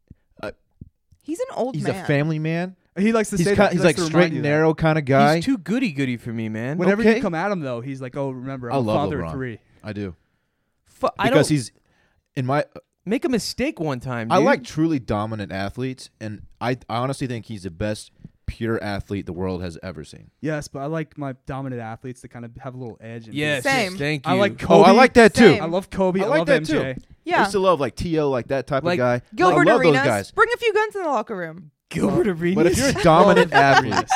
He's an old he's man. a family man. He likes to He's say kind, that. He he's likes like to straight remind you and that. narrow kind of guy. He's too goody for me, man. Whenever Okay. you come at him though, he's like, "Oh, remember, I I'm a love father LeBron. of 3." I do I because don't he's in my. make a mistake one time. I dude. like truly dominant athletes, and I honestly think he's the best pure athlete the world has ever seen. Yes, but I like my dominant athletes to kind of have a little edge. And Yes. Same. Thank you. I like Oh, Kobe. I like that too. Same. I love Kobe. I I, like love that MJ. too. I Yeah. used to love like T.O., like that type Like of guy. Gilbert I love Arenas. those guys. Bring a few guns in the locker room. Gilbert Arenas. But if you're a dominant athlete,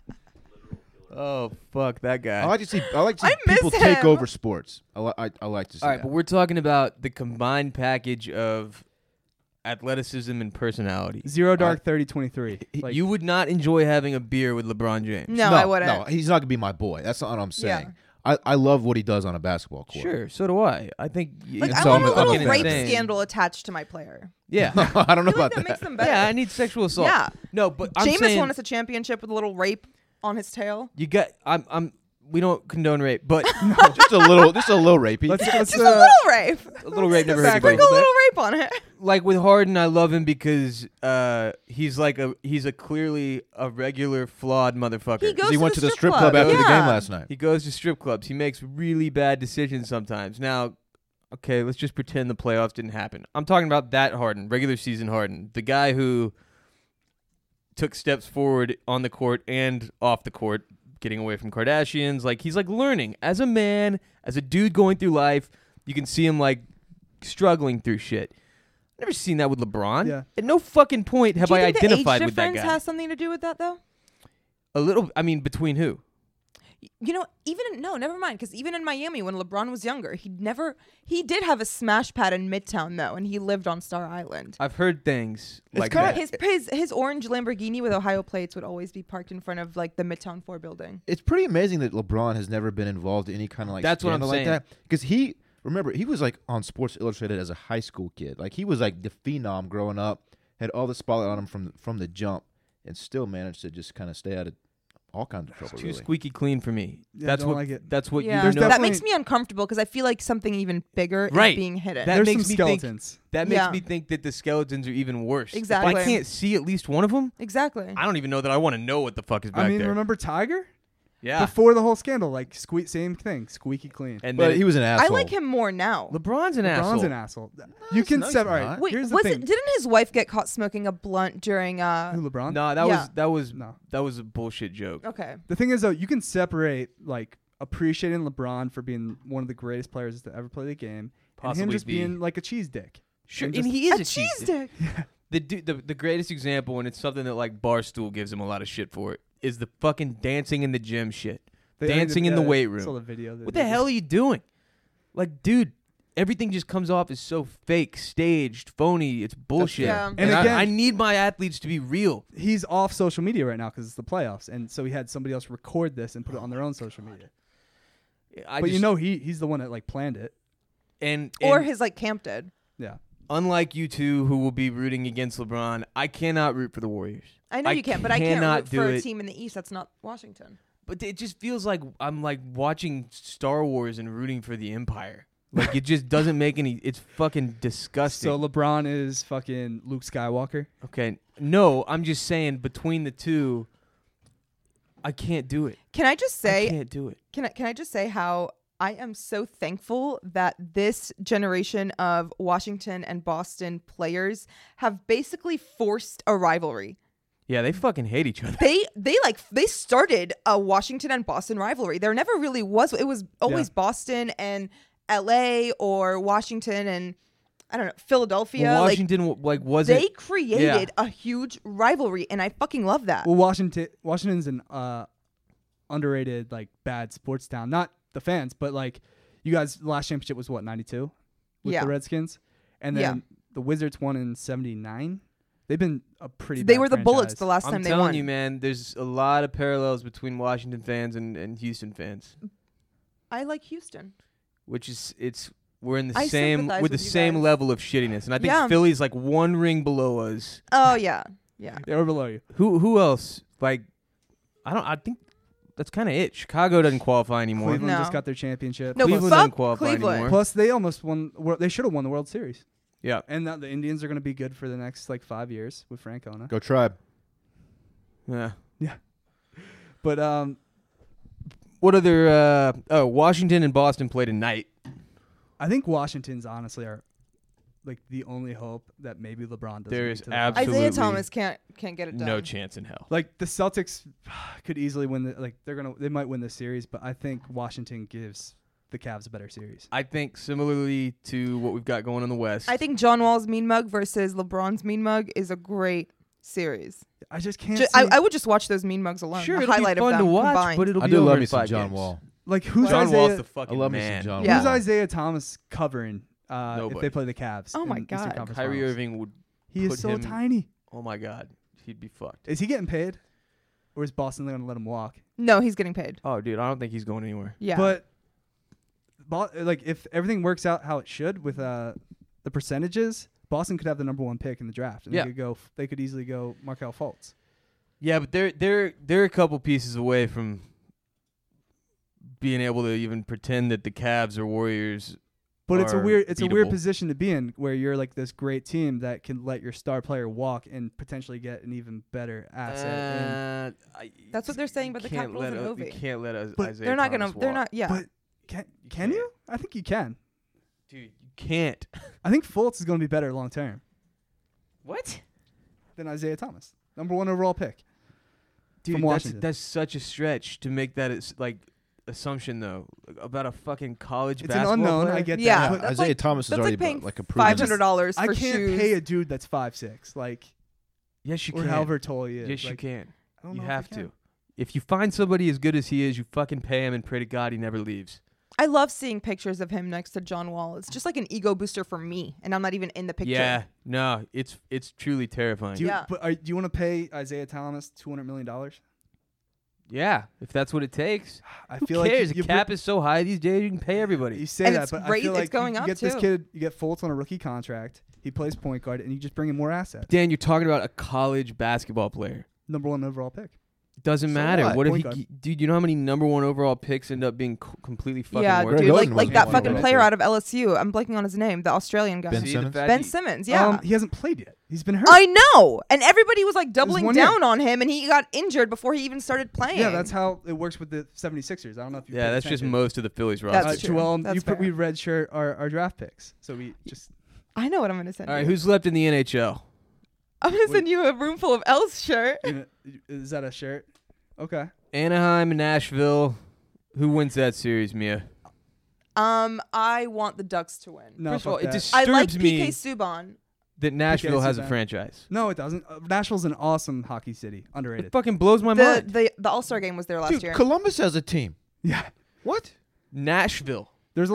oh fuck that guy. I like to see I miss people take him. over sports. I like to see All right, that. but we're talking about the combined package of athleticism and personality. Zero Dark 3023. Like, You would not enjoy having a beer with LeBron James. No, I wouldn't. No, he's not gonna be my boy. That's not what I'm Yeah. saying. I love what he does on a basketball court. Sure, so do I. I think Like, it's I so want a I'm a little fan. rape insane. scandal attached to my player. Yeah. I don't know I feel like about that makes that. them better. Yeah, I need sexual assault. Yeah. No, but I'm Jameis saying won us a championship with a little rape on his tail. you got. We don't condone rape, but just a little rapey. let's Just a little rape. a little rape never hurt Exactly. anybody. Sprinkle a little rape on it. Like with Harden, I love him because he's a clearly a regular flawed motherfucker. He goes he to went the to the strip strip club club. after the Yeah. game last night. He goes to strip clubs. He makes really bad decisions sometimes. Now, okay, let's just pretend the playoffs didn't happen. I'm talking about that Harden, regular season Harden, the guy who took steps forward on the court and off the court, getting away from Kardashians. Like he's like learning as a man, as a dude going through life. You can see him like struggling through shit. Never seen that with LeBron. Yeah. At no fucking point have Do you I think the identified age with that difference guy. has something to do with that, though? A little. I mean, between who? You know, never mind. Because even in Miami, when LeBron was younger, he did have a smash pad in Midtown though, and he lived on Star Island. I've heard things It's like kinda- that. His orange Lamborghini with Ohio plates would always be parked in front of like the Midtown 4 building. It's pretty amazing that LeBron has never been involved in any kind of like That's what I'm scandal saying. like that. Because he was like on Sports Illustrated as a high school kid. Like he was like the phenom growing up, had all the spotlight on him from the jump, and still managed to just kind of stay out of all kinds of trouble. Too Really. squeaky clean for me. Yeah, that's don't what. like it. That's what Yeah, you There's know. that definitely- makes me uncomfortable because I feel like something even bigger Right. is being hidden. That There's makes some me think- skeletons. That makes Yeah. me think that the skeletons are even worse. Exactly. If I can't see at least one of them, Exactly. I don't even know that I want to know what the fuck is back I mean, there. remember Tiger? Yeah. Before the whole scandal, like same thing, squeaky clean. And But then he was an I asshole. like him more now. LeBron's an LeBron's asshole. an asshole. You can no, he's set. All right, not. Wait, here's the was thing. it? Didn't his wife get caught smoking a blunt during? Who, LeBron? No, that Yeah. was No. that was a bullshit joke. Okay. The thing is, though, you can separate like appreciating LeBron for being one of the greatest players to ever play the game, and him Possibly just be. being like a cheese dick. Sure, And and just- he is A a cheese dick. dick. The greatest example, and it's something that like Barstool gives him a lot of shit for, is the fucking dancing in the gym shit. Dancing in the weight room. Saw the video. What the hell are you doing? Like, dude, everything just comes off as so fake, staged, phony. It's bullshit. Yeah. And And again- I need my athletes to be real. He's off social media right now because it's the playoffs, and so he had somebody else record this and put it on their own social media. But you know, he's the one that like planned it. and Or his like camp did. Yeah. unlike you two, who will be rooting against LeBron, I cannot root for the Warriors. I know I you can't, but I can't cannot root do for a it. team in the East that's not Washington. But it just feels like I'm like watching Star Wars and rooting for the Empire. Like it just doesn't make any. It's fucking disgusting. So LeBron is fucking Luke Skywalker. Okay, no, I'm just saying between the two, I can't do it. Can I just I say? can't do it. Can I just say how I am so thankful that this generation of Washington and Boston players have basically forced a rivalry. Yeah, they fucking hate each other. They started a Washington and Boston rivalry. There never really was. It was always Yeah. Boston and LA or Washington and I don't know, Philadelphia. Well, like Washington wasn't. they created a huge rivalry and I fucking love that. Well, Washington's an underrated like bad sports town. Not the fans, but like you guys. The last championship was what 92 with Yeah. the Redskins, and Yeah. then the Wizards won in 79. They've been a pretty. They bad were the Bullets franchise. the last I'm time they telling won. you, man. There's a lot of parallels between Washington fans and Houston fans, I like Houston. which is we're in the I same sympathize with the with you same guys. level of shittiness, and I think Yeah. Philly's like one ring below us. Oh yeah. Yeah. They were below you. Who else? Like, I think that's kind of it. Chicago doesn't qualify anymore. Cleveland No. just got their championship. No, Cleveland but doesn't fuck qualify Cleveland. anymore. Plus, they almost won. They should have won the World Series. Yeah. And the Indians are going to be good for the next like 5 years with Francona. Go Tribe. Yeah. But What other? Washington and Boston play tonight. I think Washington's honestly are like the only hope that maybe LeBron doesn't. There make is it to the finals. absolutely Isaiah Thomas can't get it done. No chance in hell. Like the Celtics could easily win. They might win this series, but I think Washington gives the Cavs a better series. I think similarly to what we've got going on the West. I think John Wall's Mean Mug versus LeBron's Mean Mug is a great series. I just can't. I would just watch those Mean Mugs alone. sure, the it'll highlight be fun of them to watch, combined. but it'll I be do over love in me some 5 John games. Wall. like who's John Wall's Isaiah? the I fucking love me some man. John Yeah. Who's Wall. Isaiah Thomas covering if Nobody. they play the Cavs? Oh my in Eastern God. Conference Kyrie Finals? Irving would. He is put so him- tiny. Oh my God, he'd be fucked. Is he getting paid, or is Boston going to let him walk? No, he's getting paid. Oh, dude, I don't think he's going anywhere. Yeah. But like if everything works out how it should with the percentages, Boston could have the number 1 pick in the draft, and Yeah. they could easily go Markelle Fultz. Yeah, but they're a couple pieces away from being able to even pretend that the Cavs or Warriors. But it's a are weird beatable. position to be in where you're like this great team that can let your star player walk and potentially get an even better asset. And, That's what they're saying about the can't Capitals let and You Ovi. can't let But Isaiah They're not Thomas gonna. They're walk. not. Yeah. But can you? I think you can. Dude, you can't. I think Fultz is going to be better long term What? than Isaiah Thomas, number 1 overall pick. Dude, from Washington. that's such a stretch to make that assumption though about a fucking college It's an basketball unknown. player. I get Yeah. that. But That's Isaiah like- Thomas is that's already like paying like a proven. $500 I for can't shoes. pay a dude that's 5'6", like Yes, you or can. however tall he is. Yes, you Like, can. I don't You know if I have can. to. If you find somebody as good as he is, you fucking pay him and pray to God he never leaves. I love seeing pictures of him next to John Wall. It's just like an ego booster for me, and I'm not even in the picture. Yeah, no, it's truly terrifying. Do you, Yeah. but do you want to pay Isaiah Thomas $200 million? Yeah, if that's what it takes. I Who feel cares? like The cap is so high these days, you can pay you everybody. say And that, it's but great, I feel it's like going you up get this too. kid, you get Fultz on a rookie contract. He plays point guard, and you just bring him more assets. Dan, you're talking about a college basketball player. Number 1 overall pick. Doesn't So matter. what? What if Point he, guard. dude? You know how many number 1 overall picks end up being completely fucking Yeah, worthless? Greg dude, Oden like wasn't that one fucking overall player pick. out of LSU. I'm blanking on his name, the Australian guy. Ben See, the Simmons? fact Ben he- Simmons, yeah. He hasn't played yet. He's been hurt. I know. And everybody was like doubling 1 year. down on him, and he got injured before he even started playing. Yeah, that's how it works with the 76ers. I don't know if you Yeah, paid that's just attention. most of the Phillies roster. That's true. Joel, That's we fair. redshirt our draft picks. So we just I know what I'm going to send All right, you. who's left in the NHL? I'm going to send you a room full of L's shirt. is that a shirt? Okay. Anaheim and Nashville. Who wins that series, Mia? I want the Ducks to win. No, First of all, fuck it that. I like disturbs PK me Subban. that Nashville has a Subban. franchise. No, it doesn't. Nashville's an awesome hockey city. Underrated. It fucking blows my mind. The All-Star game was there last Dude, year. Columbus has a team. Yeah. What? Nashville. There's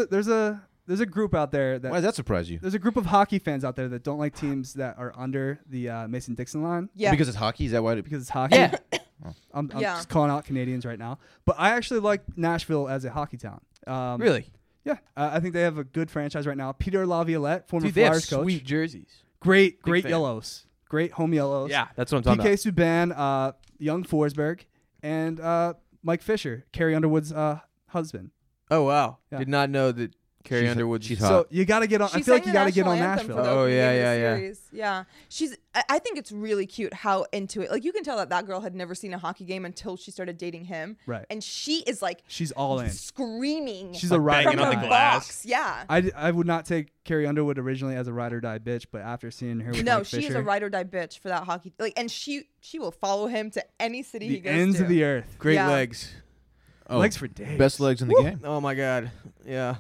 a group out there that Why does that surprise you? there's a group of hockey fans out there that don't like teams that are under the Mason-Dixon line Yeah. Because it's hockey? Is that why? because it's hockey. Yeah. I'm Yeah. just calling out Canadians right now, but I actually like Nashville as a hockey town. Really? Yeah, I think they have a good franchise right now. Peter Laviolette, former Dude, they have Flyers coach, sweet jerseys. great fan. yellows, great home yellows. Yeah, that's what I'm talking PK Subban, young Forsberg, and Mike Fisher, Carrie Underwood's husband. about. Oh, wow. Yeah. Did not know that Carrie She's- Underwood. she's So hot. you got to get on. She I feel like sang you the got to get on national anthem Nashville. for the Oh, opening yeah, game of the yeah. series. Yeah. She's. I think it's really cute how into it. Like you can tell that girl had never seen a hockey game until she started dating him. Right. And she is like She's all in. screaming. She's a ride from or her die. box. Yeah. I would not take Carrie Underwood originally as a ride or die bitch, but after seeing her with No, Mike she Fisher, is a ride or die bitch for that hockey. Like, and she will follow him to any city he the goes ends to. of the earth. Great Yeah. legs. Oh, Legs for days. best legs in the game. Oh, my God. Yeah.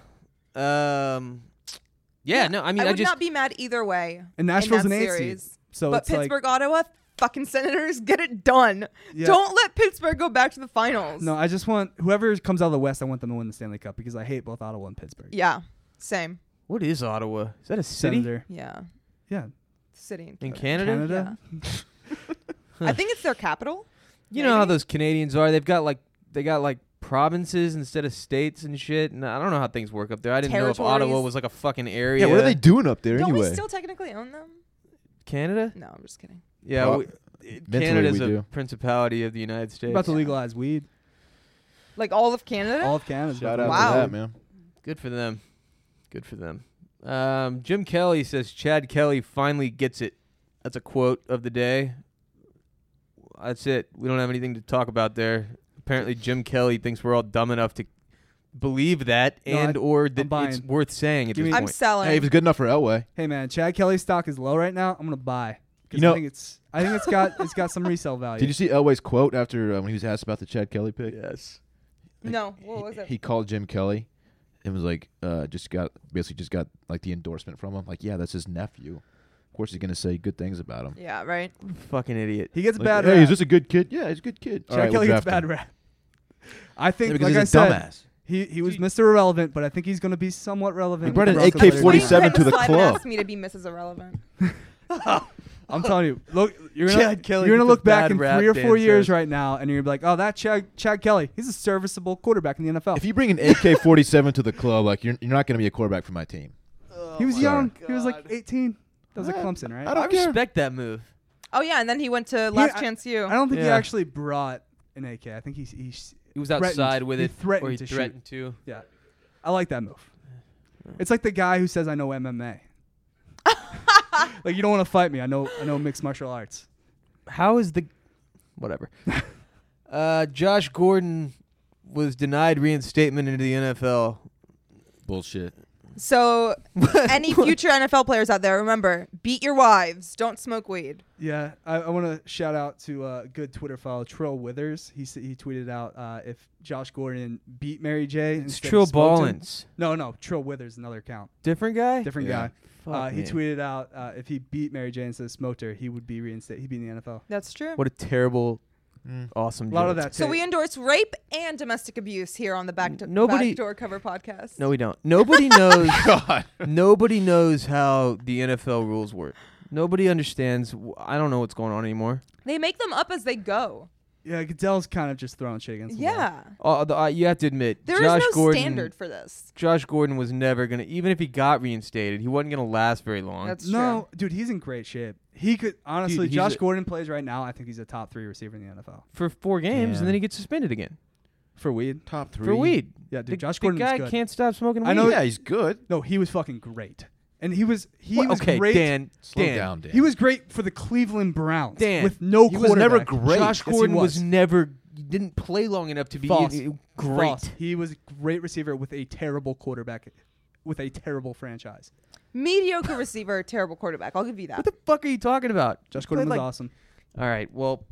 Yeah, no, I mean, I I would just. not be mad either way. And Nashville's in an that 8 seed. series. So But it's like Pittsburgh, Ottawa, fucking Senators, get it done. yeah. Don't let Pittsburgh go back to the finals. No, I just want whoever comes out of the West. I want them to win the Stanley Cup because I hate both Ottawa and Pittsburgh. Yeah. Same. What is Ottawa? Is that a city? Senator. Yeah. Yeah. City In Canada. Canada? Canada. I think it's their capital. You know how Maybe? those Canadians are. They got like provinces instead of states and shit. And I don't know how things work up there. I didn't know if Ottawa Territories. was like a fucking area. Yeah, what are they doing up there Don't anyway? we still technically own them? Canada? No, I'm just kidding. Yeah, Pro- mentally Canada's we a do. principality of the United States. About to legalize weed. Like all of Canada? All of Canada's Shout about out to Wow. to that, man. Good for them. Good for them. Jim Kelly says Chad Kelly finally gets it. That's a quote of the day. That's it. We don't have anything to talk about there. Apparently, Jim Kelly thinks we're all dumb enough to believe that, No, and or that I'm it's buying. worth saying at Give this me- I'm point. selling. Hey, if it's good enough for Elway, Hey man, Chad Kelly's stock is low right now. I'm gonna buy. 'Cause You know- I think it's got some resale value. did you see Elway's quote after when he was asked about the Chad Kelly pick? Yes. No, what was it? He called Jim Kelly and was like, just got like the endorsement from him. Like, yeah, that's his nephew. Of course, he's gonna say good things about him. Yeah, right. Fucking idiot. He gets Like, bad hey, rap. is this a good kid? Yeah, he's a good kid. Chad All right, Kelly we'll gets draft bad him. rap. I think, Yeah, because like I he's a said, dumbass. he was Mr. Irrelevant, but I think he's gonna be somewhat relevant. He brought in an the Broncos later AK-47 this year. to the Slide and club. asked me to be Mrs. Irrelevant. I'm telling you, look, you're Chad Kelly gonna gets look a back bad in rap, 3 or Dan 4 years says. right now, and you're gonna be like, oh, that Chad Kelly, he's a serviceable quarterback in the NFL. If you bring an AK-47 to the club, like you're not gonna be a quarterback for my team. he was my young, God. he was like 18. That was at I- Clemson, right? I don't I care. respect that move. Oh yeah, and then he went to Last Chance U. I don't think he Yeah. actually brought an AK. I think he He was threatened- outside with he it, threatened or he to shoot. threatened to. yeah. I like that move. It's like the guy who says I know MMA. Like you don't want to fight me. I know mixed martial arts. How is the whatever? Josh Gordon was denied reinstatement into the NFL. Bullshit. So, any future NFL players out there, remember, beat your wives. Don't smoke weed. Yeah, I want to shout out to a good Twitter follow, Trill Withers. He tweeted out if Josh Gordon beat Mary J. It's instead Trill of smoked him- Ballins. No, Trill Withers, another account. Different guy? Different Yeah. guy. He man. tweeted out if he beat Mary J. instead of smoked her, he would be reinstated. He'd be in the NFL. That's true. What a terrible, Mm. awesome A lot of joke. that. So tape. we endorse rape and domestic abuse here on the Nobody- Backdoor Cover podcast. No, we don't. Nobody knows. God. Nobody knows how the NFL rules work. Nobody understands. I don't know what's going on anymore. They make them up as they go. Yeah, Goodell's kind of just throwing shit against the wall. Yeah. You have to admit, There is Josh no Gordon, standard for this. Josh Gordon was never gonna. Even if he got reinstated, he wasn't gonna last very long. That's No, dude, he's in great shape. He could honestly. Dude, he's Josh a- Gordon plays right now. I think he's a top 3 receiver in the NFL for 4 games, Yeah. and then he gets suspended again for weed. Top 3. for weed. Yeah, dude, The, Josh the Gordon guy was good. can't stop smoking weed. I know- Yeah, he's good. No, he was fucking great, and he was okay, great. Dan. Slow Dan. down, Dan. He was great for the Cleveland Browns. Dan, with no he was never quarterback. great. Josh Yes, he Gordon was was. never. Didn't play long enough to be False. great. False. He was a great receiver with a terrible quarterback, with a terrible franchise. Mediocre receiver, terrible quarterback. I'll give you that. What the fuck are you talking about? Josh He Gordon played was like- awesome. All right. Well,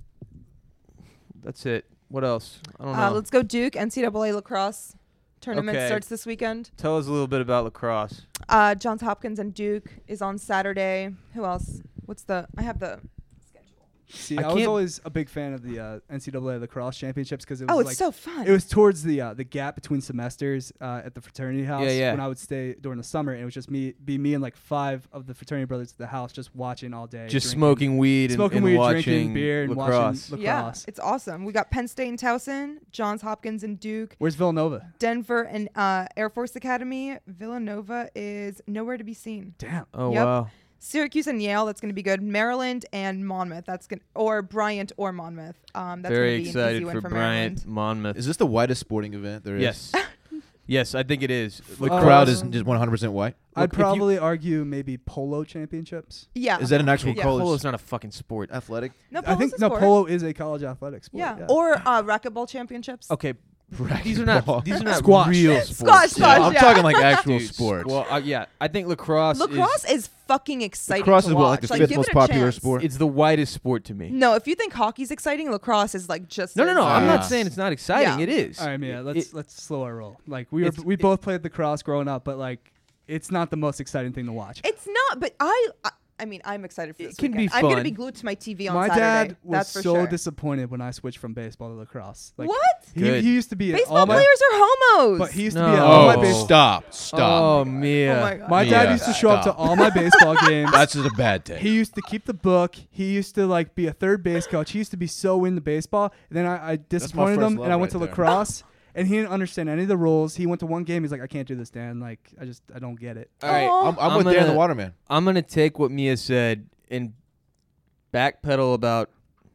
that's it. What else? I don't know. Let's go Duke. NCAA lacrosse tournament Okay. starts this weekend. Tell us a little bit about lacrosse. Johns Hopkins and Duke is on Saturday. Who else? I have the schedule. See, I I was can't- always a big fan of the NCAA lacrosse championships because it was Oh, it's like so fun. it was towards the gap between semesters at the fraternity house Yeah. when I would stay during the summer, and it was just me and like 5 of the fraternity brothers at the house just watching all day, Just drinking- smoking weed smoking and weed, watching drinking beer, and lacrosse. watching yeah, lacrosse. it's awesome. We got Penn State and Towson, Johns Hopkins and Duke, Where's Villanova? Denver and Air Force Academy. Villanova is nowhere to be seen. Damn. Oh Yep. wow. Syracuse and Yale, that's going to be good. Maryland and Monmouth, or Bryant or Monmouth. That's Very gonna be an excited easy win for Maryland. Bryant Monmouth. Is this the whitest sporting event there is? Yes. Yes, I think it is. The Uh, crowd is just 100% white. I'd Look, if you- probably argue maybe polo championships. Yeah. Is that an actual Yeah. college Polo's not a fucking sport. athletic? No, I think polo's a no sport. polo is a college athletic sport. Yeah. Or racquetball championships. Okay, these are not Squash. real sports. Squash, Yeah, I'm yeah. talking like actual Dude, sports. Well, yeah, I think lacrosse. Lacrosse is fucking exciting. Lacrosse to is what, like watch. the fifth give most it a popular chance. sport? It's the widest sport to me. No, if you think hockey's exciting, lacrosse is like just. No. as- I'm Yeah. not saying it's not exciting. Yeah. it is. All right, Mia, It- let's slow our roll. Like we both played lacrosse growing up, but like it's not the most exciting thing to watch. It's not, but I mean, I'm excited for It this can weekend. be I'm gonna fun. be glued to my TV on My Saturday. dad was That's for so sure. disappointed when I switched from baseball to lacrosse. Like, What? Good. He used to be at Baseball all my, players are homos. but he used to No. be at all my Oh, baseball. stop. Oh, Mia. Oh my God. My dad Yeah, used to show up to stop. all my baseball games. That's just a bad take. He used to keep the book. He used to like be a third base coach. He used to be so into baseball. And then I disappointed first him, love and I went right to there. lacrosse. And he didn't understand any of the rules. He went to one game. He's like, I can't do this, Dan. Like, I don't get it. All right, Aw. I'm with Dan the gonna- Waterman. I'm gonna take what Mia said and backpedal about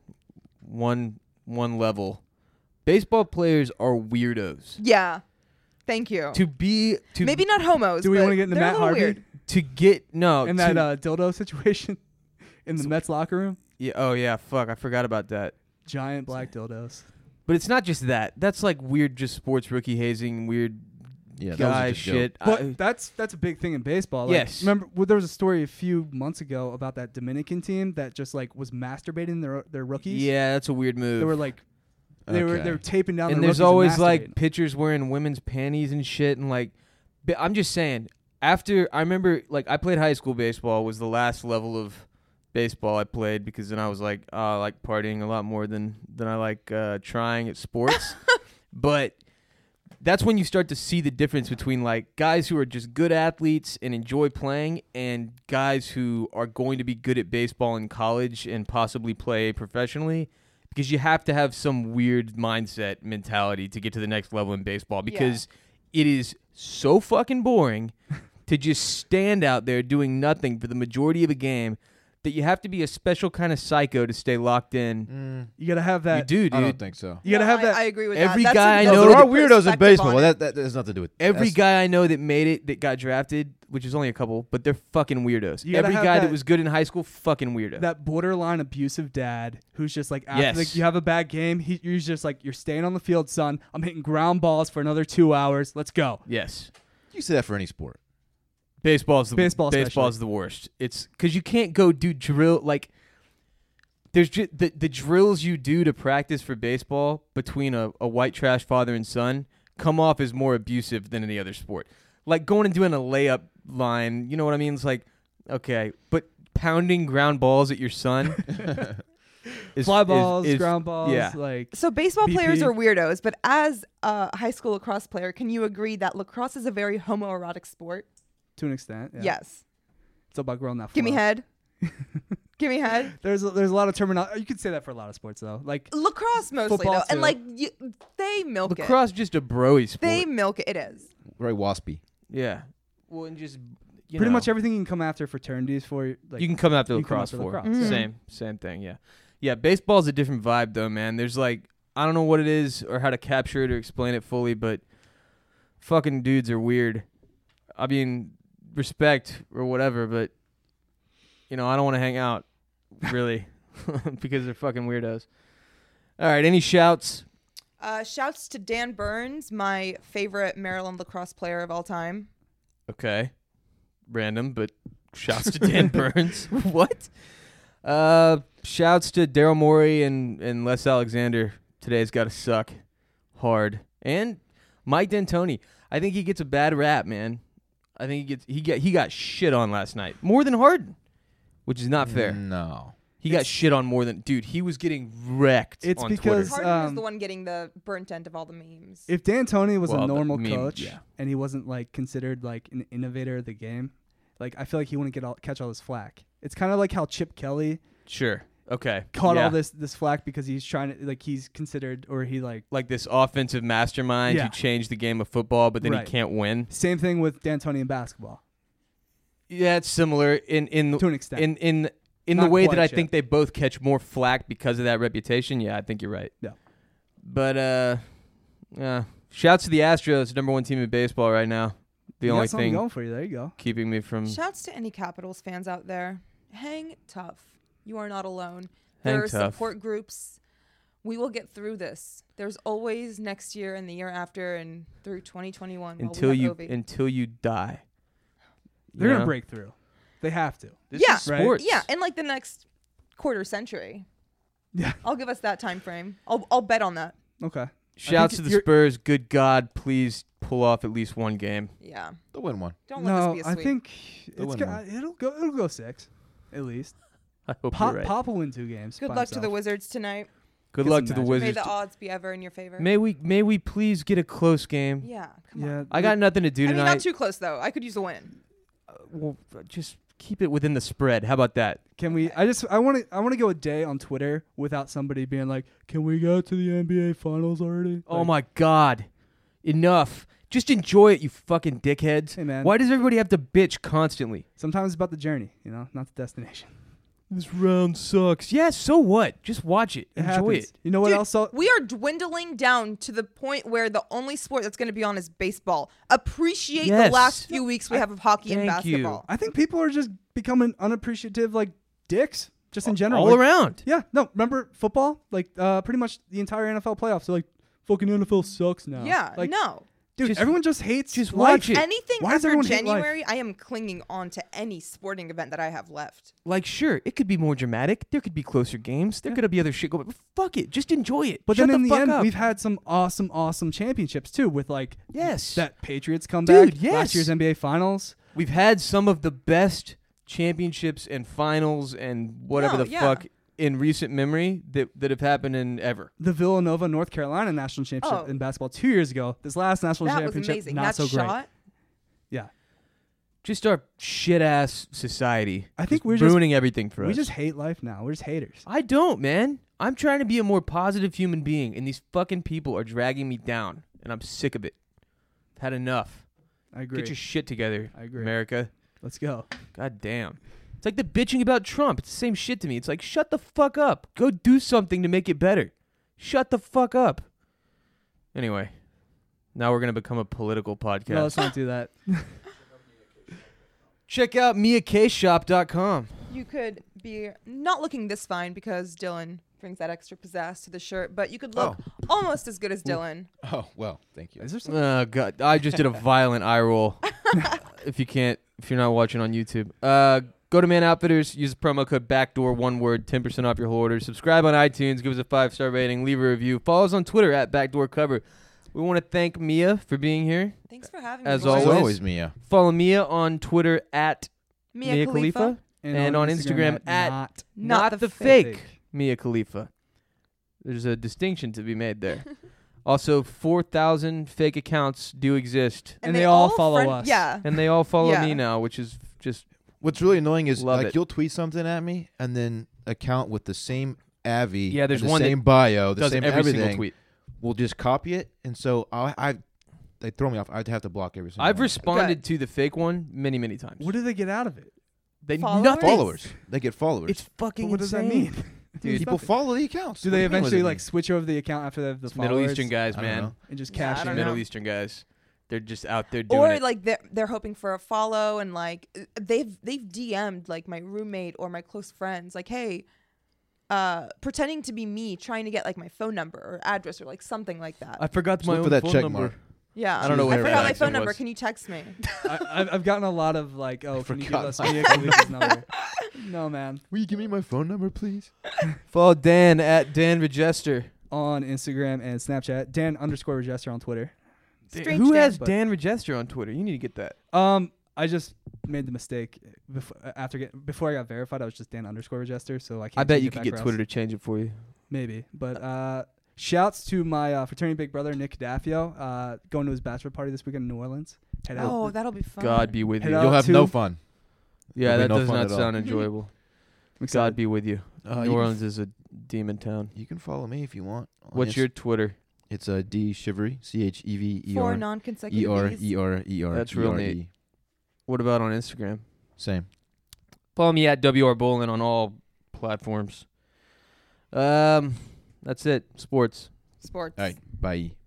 one level. Baseball players are weirdos. Yeah. Thank you. Maybe not homos. Do we but want to get into they're a Matt little Harvey weird. to get no and to, that dildo situation in the Mets locker room? yeah, oh yeah, fuck, I forgot about that. Giant black dildos. But it's not just that. That's like weird, just sports rookie hazing, weird Yeah, that was guy a good joke. shit. But that's a big thing in baseball. Like, Yes. Remember, there was a story a few months ago about that Dominican team that just like was masturbating their rookies. Yeah, that's a weird move. They were like, they were Okay. taping down. and their there's rookies always and like masturbating. pitchers wearing women's panties and shit, and like, I'm just saying. After I remember, like, I played high school baseball. Was the last level of baseball I played because then I was like, I like partying a lot more than I like trying at sports. But that's when you start to see the difference between like guys who are just good athletes and enjoy playing and guys who are going to be good at baseball in college and possibly play professionally, because you have to have some weird mindset mentality to get to the next level in baseball, because it is so fucking boring to just stand out there doing nothing for the majority of a game that you have to be a special kind of psycho to stay locked in. You gotta have that. You do, dude. I don't think so. You gotta No, have that. I agree with Every that. guy I No, know there that- are weirdos in perspective baseball. on Well, it. that has nothing to do with Every that's- guy I know that made it, that got drafted, which is only a couple, but they're fucking weirdos. You gotta Every have guy that that- was good in high school, fucking weirdo. that borderline abusive dad who's just like, after Yes. like, you have a bad game, you're just like, you're staying on the field, son. I'm hitting ground balls for another 2 hours. Let's go. Yes. You say that for any sport. Baseball's Baseball baseball's the worst. It's because you can't go do drill like. There's the drills you do to practice for baseball between a white trash father and son come off as more abusive than any other sport. Like going and doing a layup line, you know what I mean? It's like, okay, but pounding ground balls at your son, Fly balls, is ground balls, yeah. like So baseball BP. players are weirdos, but as a high school lacrosse player, can you agree that lacrosse is a very homoerotic sport? to an extent. Yeah. Yes. It's about growing that. Give me flow. head. Give me head. There's a lot of terminology. You could say that for a lot of sports though. Like Lacrosse mostly Football though, too. and like they milk lacrosse just a broy sport. it. They milk it. It is. Very waspy. yeah. Well, and just pretty much everything you can come after fraternities for. Like you can come after you can come lacrosse after for. lacrosse, yeah. Same thing. Yeah, yeah. Baseball's a different vibe though, man. There's like I don't know what it is or how to capture it or explain it fully, but fucking dudes are weird. I mean, respect or whatever, but you know I don't want to hang out really because they're fucking weirdos. All right, any shouts? Shouts to Dan Burns, my favorite Maryland lacrosse player of all time. Okay, random, but shouts to Dan Burns. What? Shouts to Daryl Morey and Les Alexander. Today's got to suck hard. And Mike D'Antoni. I think he gets a bad rap, man. I think he got shit on last night more than Harden, which is not fair. No. He got shit on more than dude. He was getting wrecked. It's on because Twitter. Harden was the one getting the burnt end of all the memes. if D'Antoni was Well, a the normal meme, coach yeah. and he wasn't like considered like an innovator of the game, like I feel like he wouldn't catch all this flack. It's kind of like how Chip Kelly Sure. Okay. caught Yeah. all this flack because he's trying to like he's considered or he like Like this offensive mastermind Yeah. who changed the game of football, but then Right. he can't win. same thing with D'Antoni in basketball Yeah, it's similar in to an extent. in the Not way that quite I yet. think they both catch more flack because of that reputation. Yeah, I think you're right. Yeah. But shouts to the Astros, #1 team in baseball right now. The you only got something thing going for you. There you go. keeping me from Shouts to any Capitals fans out there. Hang tough. You are not alone. Hang There are tough. support groups. We will get through this. There's always next year and the year after and through 2021 until while we you have Ovi. until you die. They're You gonna know? break through. They have to. This Yeah. is Right? sports. Yeah, in like the next quarter century. Yeah. I'll give us that time frame. I'll bet on that. Okay. Shouts think to the you're- Spurs. Good God, please pull off at least one game. Yeah. They'll win one. Don't let No, this be a I sweep. think They'll it's win it'll go 6 at least. I hope Pop, you're right. Pop will win 2 games. Good by luck to the himself. Wizards tonight. Good Get luck some to the magic. May Wizards. the odds be ever in your favor. May we please get a close game? Yeah, come Yeah, on. I got nothing to do I mean, tonight. not too close though. I could use a win. Well, just keep it within the spread. How about that? Can we? I want to go a day on Twitter without somebody being like, "Can we go to the NBA Finals already?" Oh Like, my God. Enough. Just enjoy it, you fucking dickheads. Hey, man. Why does everybody have to bitch constantly? Sometimes it's about the journey, not the destination. This round sucks. Yeah, so what? Just watch it. It Enjoy happens. it. You know what Dude, else? We are dwindling down to the point where the only sport that's going to be on is baseball. Appreciate Yes. the last few weeks we have of hockey and Thank you. basketball. I think people are just becoming unappreciative, like dicks, just in general. All Like, around. Yeah. No. Remember football? Like, pretty much the entire NFL playoffs. They're like, fucking NFL sucks now. Yeah, Like, no. dude, Just- everyone just hates. just life. watch it. Anything Why does after everyone hate life? January, I am clinging on to any sporting event that I have left. Like, sure, it could be more dramatic. There could be closer games. There could be other shit going. But fuck it. Just enjoy it. But Shut then in the the fuck end, up. we've had some awesome championships too, with like Yes. that Patriots comeback, Dude, yes. last year's NBA Finals. We've had some of the best championships and finals and whatever No, the yeah. fuck in recent memory that have happened in ever. The Villanova North Carolina national championship Oh. in basketball 2 years ago. This last national That was championship, amazing. not That so great. shot. Yeah, Just our shit ass society. I think just we're just- ruining everything for we us. just hate life now. We're just haters. I don't, man. I'm trying to be a more positive human being, and these fucking people are dragging me down, and I'm sick of it. I've had enough. I agree. Get your shit together, I agree. America. Let's go. God damn. It's like the bitching about Trump. It's the same shit to me. It's like, shut the fuck up. Go do something to make it better. Shut the fuck up. Anyway, now we're going to become a political podcast. No, let's not do that. Check out miaksshop.com. You could be not looking this fine because Dylan brings that extra pizzazz to the shirt, but you could look almost as good as Dylan. Oh, well, thank you. Is there some? Oh, God. I just did a violent eye roll. If you can't if you're not watching on YouTube. Go to Man Outfitters. Use the promo code BACKDOOR, one word, 10% off your whole order. Subscribe on iTunes. Give us a 5-star rating. Leave a review. Follow us on Twitter at BackdoorCover. We want to thank Mia for being here. Thanks for having me. As boys. As always. always, Mia. Follow Mia on Twitter at Mia Khalifa. and on Instagram at Not the fake Mia Khalifa. There's a distinction to be made there. Also, 4,000 fake accounts do exist, And they all follow us. Yeah. and they all follow Yeah. me now, which is just What's really annoying is Love like it. you'll tweet something at me and then account with the same Avi, Yeah, there's and the one that same bio, the does same every everything. single tweet. Will just copy it, and so they throw me off. I'd have to block every single. I've one. responded to the fake one many, many times. What do they get out of it? They Followers? nothing. followers. They get followers. It's fucking What does that insane. mean? Dude, People follow the accounts. Do What they you mean, what does eventually it like mean? switch over the account after they have the It's Middle followers Eastern guys, I don't man. know. and just Yeah, I cash don't in? know. Middle Eastern guys. They're just out there doing Or it. like they're hoping for a follow, and like they've DM'd like my roommate or my close friends, like, hey, pretending to be me, trying to get like my phone number or address or like something like that. I forgot Just my look own for that phone check number. mark. Yeah, I don't know I what forgot my accent phone number. was. Can you text me? I've gotten a lot of like, oh, can you give forgot us my Mia Khalifa's number? No, man. Will you give me my phone number, please? Follow Dan at Dan Regester. On Instagram and Snapchat, Dan_Regester on Twitter. Strange Who Dan, has but- Dan Regester on Twitter? You need to get that. I just made the mistake before I got verified. I was just Dan_Regester, so I can't. I bet change you it could back get for us. Twitter to change it for you. Maybe, but shouts to my fraternity big brother Nick Daffio, going to his bachelor party this weekend in New Orleans. Head out. Oh, that'll be fun. God be with Head you. out You'll have to- no fun. Yeah, that There'll be no does fun not at all. sound enjoyable. I'm excited. God be with you. You New can Orleans is a demon town. You can follow me if you want. on What's your Twitter? It's D Shivery, CHEVER. 4 non-consecutive Vs. ER. That's real neat. What about on Instagram? Same. Follow me at WR Bolin on all platforms. That's it. Sports. Sports. All right. Bye.